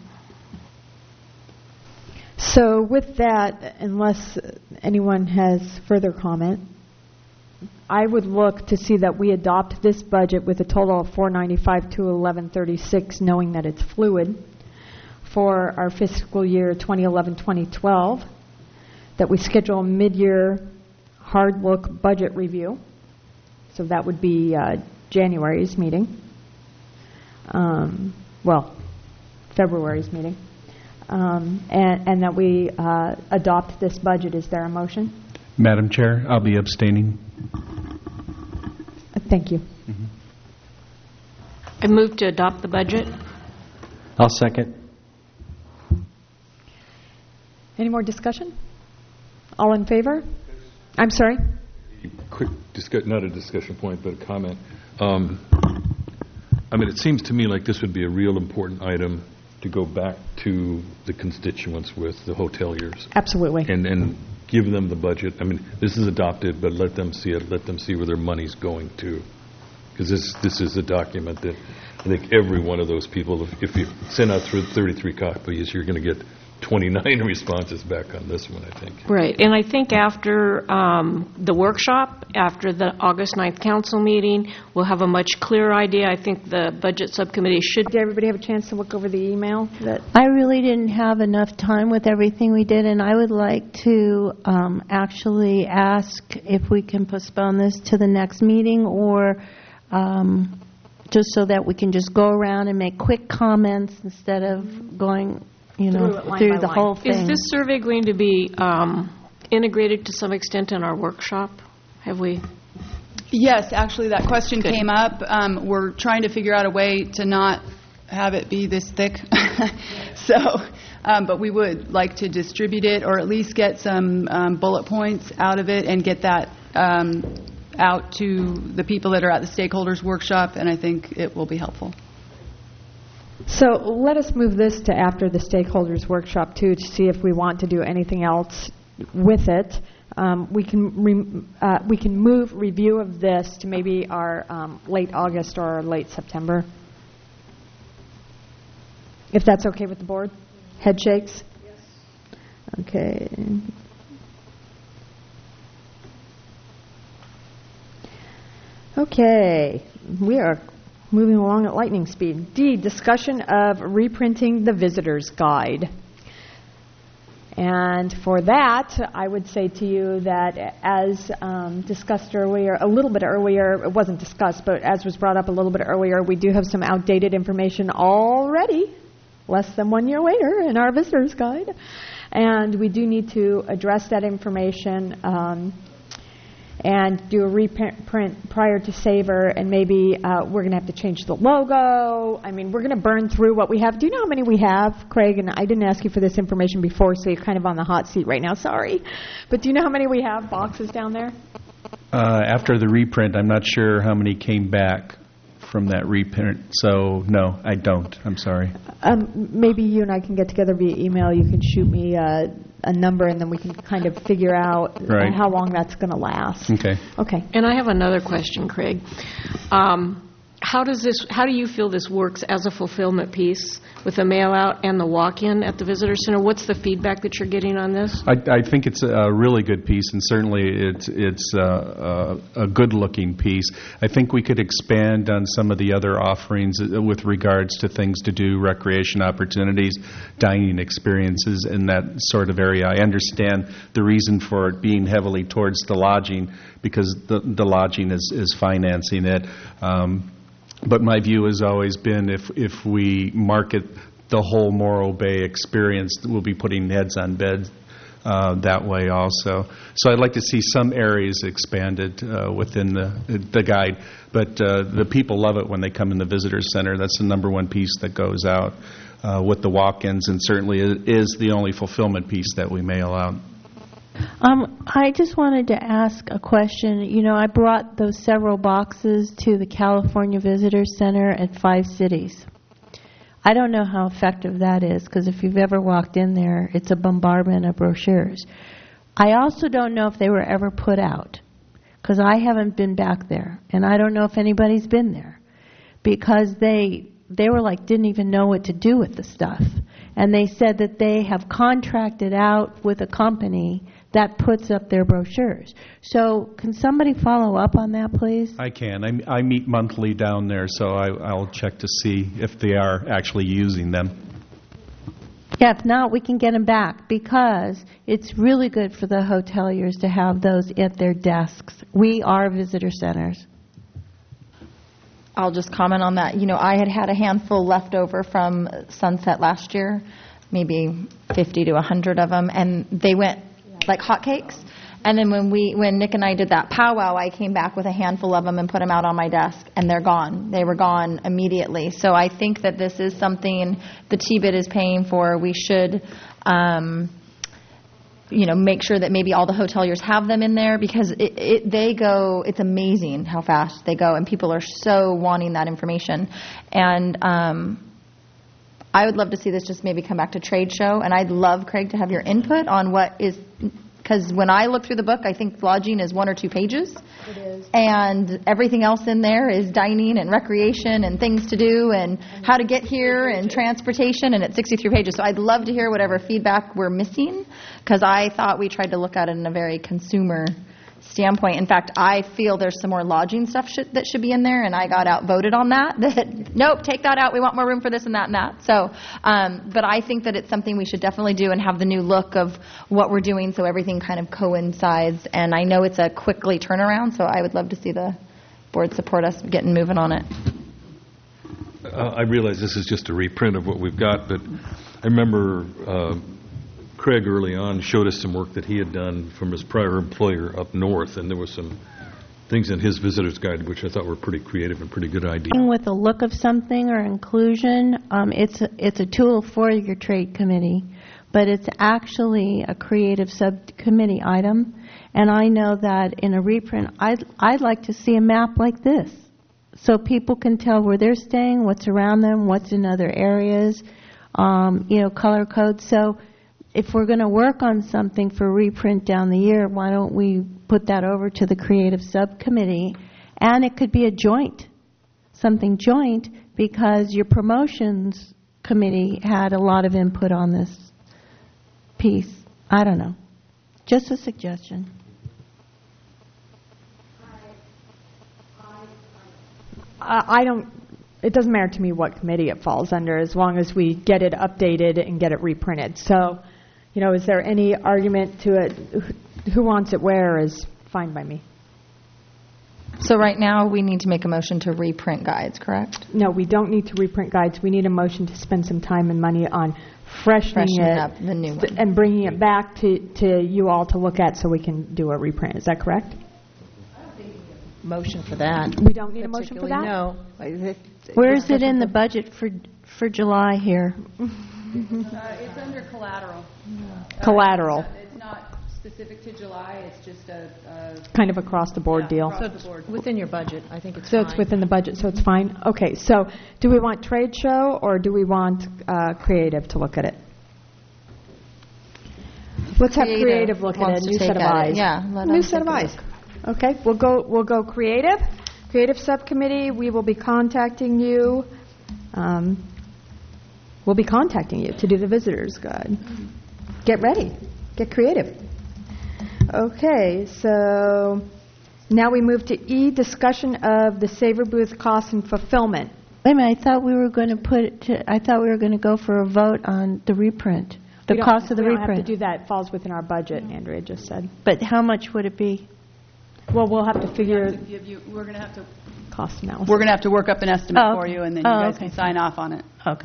So with that, unless anyone has further comment, I would look to see that we adopt this budget with a total of four ninety-five to eleven thirty-six, knowing that it's fluid, for our fiscal year twenty eleven twenty twelve, that we schedule a mid-year hard look budget review. So that would be uh, January's meeting. Um, well, February's meeting. Um, and, and that we uh, adopt this budget. Is there a motion? Madam Chair, I'll be abstaining. Uh, Thank you. Mm-hmm. I move to adopt the budget. I'll second. Any more discussion? All in favor? I'm sorry? Quick, discuss, not a discussion point, but a comment. Um, I mean, it seems to me like this would be a real important item to go back to the constituents with, the hoteliers. Absolutely. And, and give them the budget. I mean, this is adopted, but let them see it. Let them see where their money's going to. Because this, this is a document that I think every one of those people, if, if you send out through thirty-three copies, you're going to get twenty-nine responses back on this one, I think. Right, and I think after um, the workshop, after the August ninth council meeting, we'll have a much clearer idea. I think the budget subcommittee should... Did everybody have a chance to look over the email? That I really didn't have enough time with everything we did, and I would like to um, actually ask if we can postpone this to the next meeting, or um, just so that we can just go around and make quick comments instead of going, you know, Through it line through by the line. whole thing. Is this survey going to be um, integrated to some extent in our workshop? Have we? Yes, actually, that question came up. Um, We're trying to figure out a way to not have it be this thick. So, um, but we would like to distribute it, or at least get some um, bullet points out of it and get that um, out to the people that are at the stakeholders workshop, and I think it will be helpful. So let us move this to after the stakeholders workshop too, to see if we want to do anything else with it. Um, we can re- uh, we can move review of this to maybe our um, late August or late September, if that's okay with the board. Head shakes. Yes. Okay. Okay, we are moving along at lightning speed. D, discussion of reprinting the visitor's guide. And for that, I would say to you that as um, discussed earlier, a little bit earlier, it wasn't discussed, but as was brought up a little bit earlier, we do have some outdated information already, less than one year later, in our visitor's guide. And we do need to address that information um, and do a reprint prior to Savor, and maybe uh, we're going to have to change the logo. I mean, we're going to burn through what we have. Do you know how many we have, Craig? And I didn't ask you for this information before, so you're kind of on the hot seat right now. Sorry. But do you know how many we have, boxes down there? Uh, after the reprint, I'm not sure how many came back from that reprint, so no, I don't. I'm sorry. Um, maybe you and I can get together via email. You can shoot me uh, a number, and then we can kind of figure out Right. how long that's going to last. Okay. Okay. And I have another question, Craig. Um, how does this? How do you feel this works as a fulfillment piece with the mail out and the walk-in at the visitor center? What's the feedback that you're getting on this? I, I think it's a really good piece, and certainly it's it's uh, a, a good-looking piece. I think we could expand on some of the other offerings with regards to things to do, recreation opportunities, dining experiences in that sort of area. I understand the reason for it being heavily towards the lodging, because the, the lodging is, is financing it. Um, But my view has always been if if we market the whole Morro Bay experience, we'll be putting heads on beds uh, that way also. So I'd like to see some areas expanded uh, within the the guide. But uh, the people love it when they come in the visitor center. That's the number one piece that goes out uh, with the walk-ins, and certainly it is the only fulfillment piece that we mail out. Um, I just wanted to ask a question. You know, I brought those several boxes to the California Visitor Center at Five Cities. I don't know how effective that is, because if you've ever walked in there, it's a bombardment of brochures. I also don't know if they were ever put out, because I haven't been back there, and I don't know if anybody's been there, because they they were like, didn't even know what to do with the stuff. and they said that they have contracted out with a company that puts up their brochures. So can somebody follow up on that, please? I can. I, I meet monthly down there, so I, I'll check to see if they are actually using them. Yeah, if not, we can get them back, because it's really good for the hoteliers to have those at their desks. We are visitor centers. I'll just comment on that. You know, I had had a handful left over from Sunset last year, maybe fifty to one hundred of them, and they went like hotcakes. And then when we, when Nick and I did that powwow, I came back with a handful of them and put them out on my desk, and they're gone. They were gone immediately. So I think that this is something the T B I D is paying for. We should, um, you know, make sure that maybe all the hoteliers have them in there, because it, it, they go, it's amazing how fast they go, and people are so wanting that information. And um, I would love to see this just maybe come back to trade show, and I'd love, Craig, to have your input on what is, because when I look through the book, I think lodging is one or two pages. It is. And everything else in there is dining and recreation and things to do and how to get here and transportation, and it's sixty-three pages. So I'd love to hear whatever feedback we're missing, because I thought we tried to look at it in a very consumer standpoint. In fact, I feel there's some more lodging stuff should, that should be in there, and I got outvoted on that. That nope, take that out. We want more room for this and that and that. So, um, but I think that it's something we should definitely do and have the new look of what we're doing, so everything kind of coincides. And I know it's a quickly turnaround, so I would love to see the board support us getting moving on it. Uh, I realize this is just a reprint of what we've got, but I remember uh, Craig early on showed us some work that he had done from his prior employer up north, and there were some things in his visitor's guide which I thought were pretty creative and pretty good ideas. With a look of something or inclusion, um, it's, a, it's a tool for your trade committee, but it's actually a creative subcommittee item. And I know that in a reprint, I'd, I'd like to see a map like this, so people can tell where they're staying, what's around them, what's in other areas, um, you know, color codes. So if we're going to work on something for reprint down the year, why don't we put that over to the creative subcommittee? And it could be a joint, something joint, because your promotions committee had a lot of input on this piece. I don't know. Just a suggestion. Uh, I don't, it doesn't matter to me what committee it falls under, as long as we get it updated and get it reprinted. So, you know, is there any argument to it? Who wants it where is fine by me. So right now, we need to make a motion to reprint guides, correct? No, we don't need to reprint guides. We need a motion to spend some time and money on freshening Freshening it up the new one. and bringing it back to, to you all to look at, so we can do a reprint. Is that correct? Motion for that. We don't need a motion for that? No. Where is it in the budget for for July here? Uh, It's under collateral. Collateral. It's not specific to July, it's just a, a- Kind of across the board deal. across the board. Within your budget, I think it's So fine. it's within the budget, so it's fine? Okay, so do we want trade show, or do we want uh, creative to look at it? Let's have creative look at wants it, to new take set of at it. eyes. Yeah, let New them set take of a eyes. Okay, we'll go, we'll go creative. Creative subcommittee, we will be contacting you. Um, We'll be contacting you to do the visitors guide. Get ready. Get creative. Okay, so now we move to E, discussion of the Saver booth costs and fulfillment. Wait a minute, I thought we were going to put it to, I thought we were going to go for a vote on the reprint, the We don't- cost of the We don't have to reprint. do that. It falls within our budget, Andrea just said. But how much would it be? Well, we'll have to We figure have to give you- We're going to have to, cost analysis. we're going to have to work up an estimate Oh, for okay. you, and then you Oh, guys okay. can sign off on it. Okay.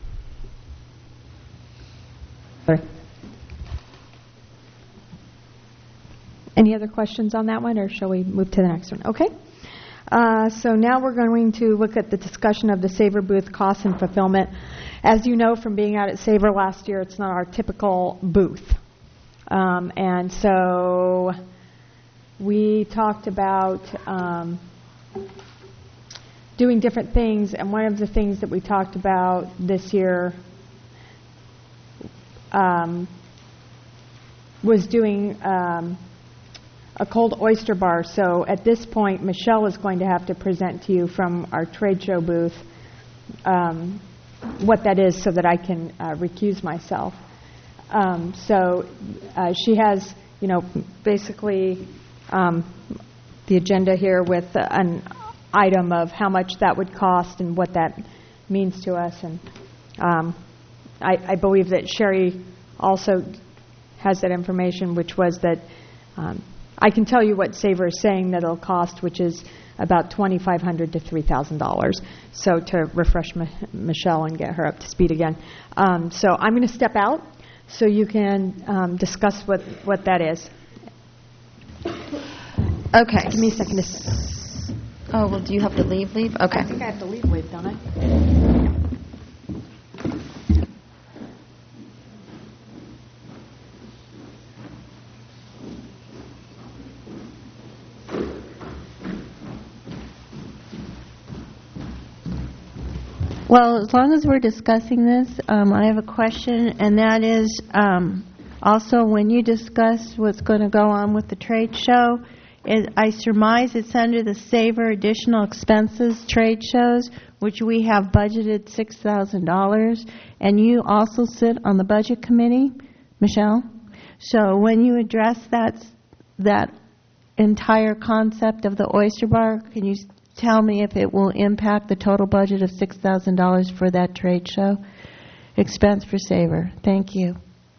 Sorry. Any other questions on that one, or shall we move to the next one? Okay. Uh, So now we're going to look at the discussion of the Saver booth costs and fulfillment. As you know from being out at Saver last year, it's not our typical booth. Um, And so we talked about um, doing different things, and one of the things that we talked about this year um, was doing um, a cold oyster bar. So at this point, Michelle is going to have to present to you from our trade show booth um, what that is so that I can uh, recuse myself. Um, So uh, she has, you know, basically um, the agenda here with an item of how much that would cost and what that means to us. And um, I, I believe that Sherry also has that information, which was that um, I can tell you what Saver is saying that it'll cost, which is about twenty-five hundred dollars to three thousand dollars. So to refresh M- Michelle and get her up to speed again. Um, so I'm going to step out so you can um, discuss what, what that is. Okay. Give me a second to... s- Oh, well, do you have to leave, leave? Okay. I think I have to leave, leave, don't I? Well, as long as we're discussing this, um, I have a question, and that is, um, also, when you discuss what's going to go on with the trade show, it, I surmise it's under the Saver Additional Expenses trade shows, which we have budgeted six thousand dollars, and you also sit on the Budget Committee, Michelle? So when you address that, that entire concept of the oyster bar, can you tell me if it will impact the total budget of six thousand dollars for that trade show? Expense for Saver. Thank you.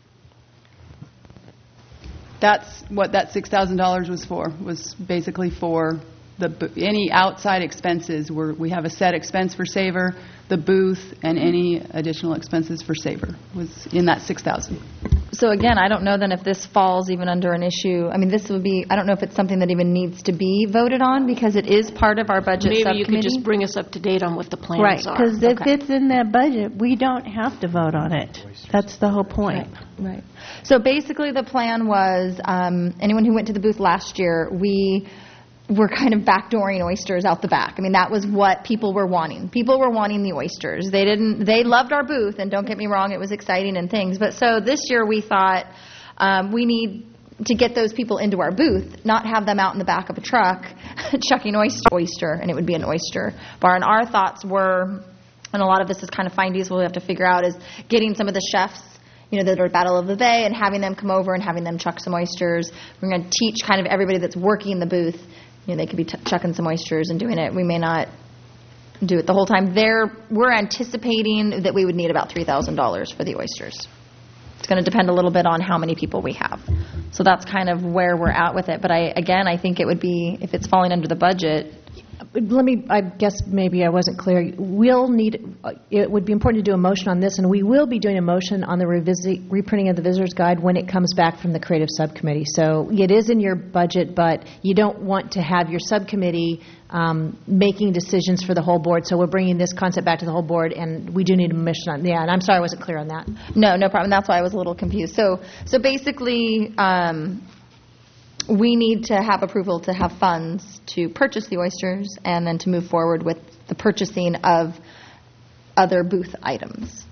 That's what that six thousand dollars was for, was basically for the bo- any outside expenses. We're, we have a set expense for Saver, the booth, and any additional expenses for Saver was in that six thousand dollars. So again, I don't know then if this falls even under an issue. I mean, this would be, I don't know if it's something that even needs to be voted on because it is part of our budget Maybe subcommittee. you could just bring us up to date on what the plans Right, are. because if Okay. it's in that budget, we don't have to vote on it. That's the whole point. Right. So basically, the plan was, um, anyone who went to the booth last year, we were kind of backdooring oysters out the back. I mean, that was what people were wanting. People were wanting the oysters. They didn't. They loved our booth, and don't get me wrong, it was exciting and things. But so this year, we thought um, we need to get those people into our booth, not have them out in the back of a truck chucking oyster, oyster, and it would be an oyster bar. And our thoughts were, and a lot of this is kind of fine details we'll have to figure out, is getting some of the chefs, you know, that are Battle of the Bay, and having them come over and having them chuck some oysters. We're going to teach kind of everybody that's working the booth. You know, they could be t- chucking some oysters and doing it. We may not do it the whole time. There, we're anticipating that we would need about three thousand dollars for the oysters. It's going to depend a little bit on how many people we have. So that's kind of where we're at with it. But I, again, I think it would be, if it's falling under the budget, Let me, I guess maybe I wasn't clear. We'll need, uh, it would be important to do a motion on this, and we will be doing a motion on the revisit, reprinting of the Visitor's Guide when it comes back from the Creative Subcommittee. So it is in your budget, but you don't want to have your subcommittee um, making decisions for the whole board. So we're bringing this concept back to the whole board, and we do need a motion on, yeah, and I'm sorry I wasn't clear on that. no, no problem. That's why I was a little confused. So, so basically, um, we need to have approval to have funds to purchase the oysters and then to move forward with the purchasing of other booth items.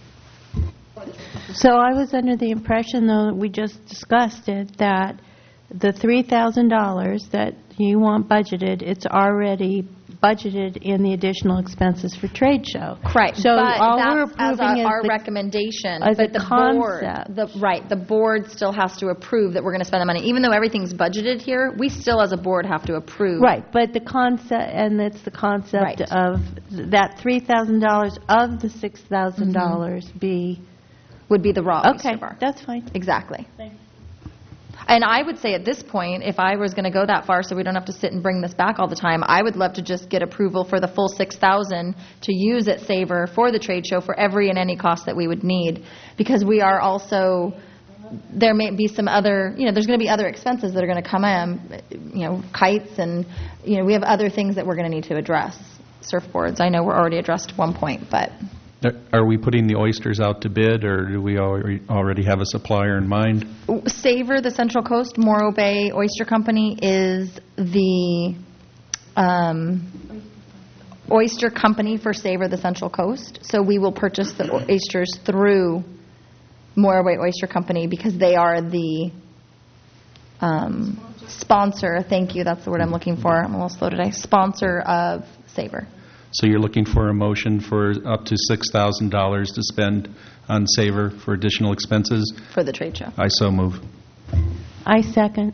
So I was under the impression, though, that we just discussed it, that the three thousand dollars that you want budgeted, it's already budgeted in the additional expenses for trade show. Right, So but all we're that's as approving a- is our the- recommendation. as But a the concept. board, the, right, the board still has to approve that we're going to spend the money. Even though everything's budgeted here, we still as a board have to approve. Right, but the concept, and it's the concept Right. of that three thousand dollars of the six thousand dollars be... Would be the raw oyster Okay, bar. that's fine. Exactly. And I would say at this point, if I was going to go that far so we don't have to sit and bring this back all the time, I would love to just get approval for the full six thousand dollars to use at Saver for the trade show for every and any cost that we would need. Because we are also, there may be some other, you know, there's going to be other expenses that are going to come in, you know, kites and, you know, we have other things that we're going to need to address. Surfboards, I know we're already addressed at one point, but... Are we putting the oysters out to bid, or do we already already have a supplier in mind? Saver, the Central Coast Morro Bay Oyster Company, is the um, oyster company for Saver, the Central Coast. So we will purchase the oysters through Morro Bay Oyster Company because they are the um, sponsor. Thank you. That's the word I'm looking for. I'm a little slow today. Sponsor of Saver. So you're looking for a motion for up to six thousand dollars to spend on Saver for additional expenses? For the trade show. I so move. I second.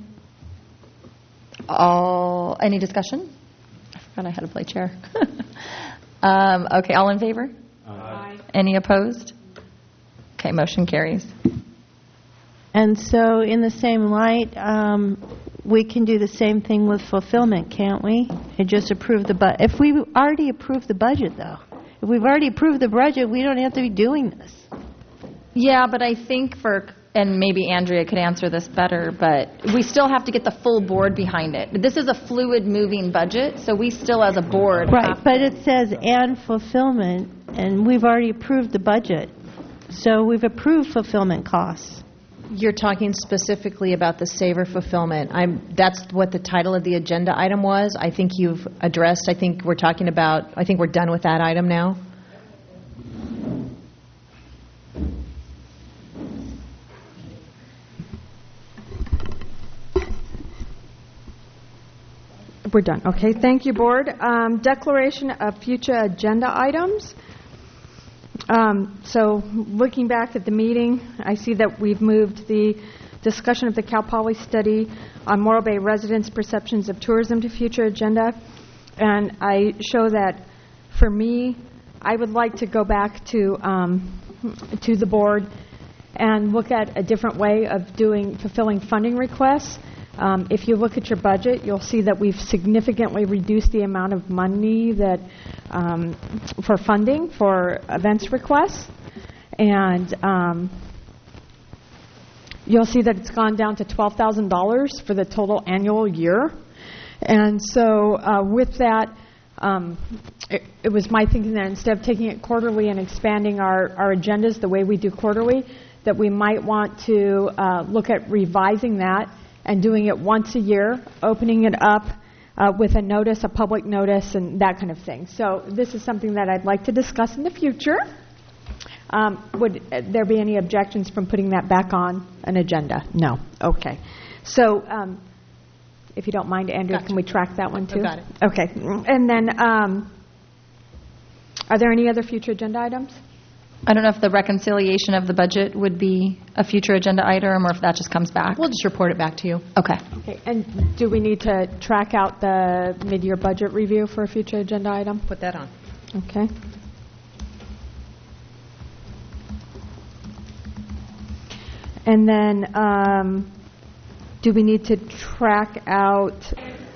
All, any discussion? I forgot I had to play chair. um, okay, all in favor? Aye. Any opposed? Okay, motion carries. And so in the same light, um, we can do the same thing with fulfillment, can't we? And just approve the bu, if we already approved the budget, though. If we've already approved the budget, we don't have to be doing this. Yeah, but I think for, and maybe Andrea could answer this better, but we still have to get the full board behind it. This is a fluid moving budget, so we still as a board Right, have but it says and fulfillment, and we've already approved the budget. So we've approved fulfillment costs. You're talking specifically about the Saver fulfillment. I'm, that's what the title of the agenda item was. I think you've addressed, I think we're talking about, I think we're done with that item now. We're done. Okay, thank you, Board. Um, Declaration of future agenda items. Um, So looking back at the meeting, I see that we've moved the discussion of the Cal Poly study on Morro Bay residents' perceptions of tourism to future agenda. And I show that, for me, I would like to go back to um, to the board and look at a different way of doing, fulfilling funding requests. Um, If you look at your budget, you'll see that we've significantly reduced the amount of money that, um, for funding for events requests. And um, you'll see that it's gone down to twelve thousand dollars for the total annual year. And so uh, with that, um, it, it was my thinking that instead of taking it quarterly and expanding our, our agendas the way we do quarterly, that we might want to uh, look at revising that and doing it once a year, opening it up uh, with a notice, a public notice, and that kind of thing. So this is something that I'd like to discuss in the future. Um, would there be any objections from putting that back on an agenda? No. Okay. So um, if you don't mind, Andrea, Gotcha. can we track that one too? Oh, got it. Okay. And then um, are there any other future agenda items? I don't know if the reconciliation of the budget would be a future agenda item or if that just comes back. We'll just report it back to you. Okay. Okay. And do we need to track out the mid-year budget review for a future agenda item? Put that on. Okay. And then, um, do we need to track out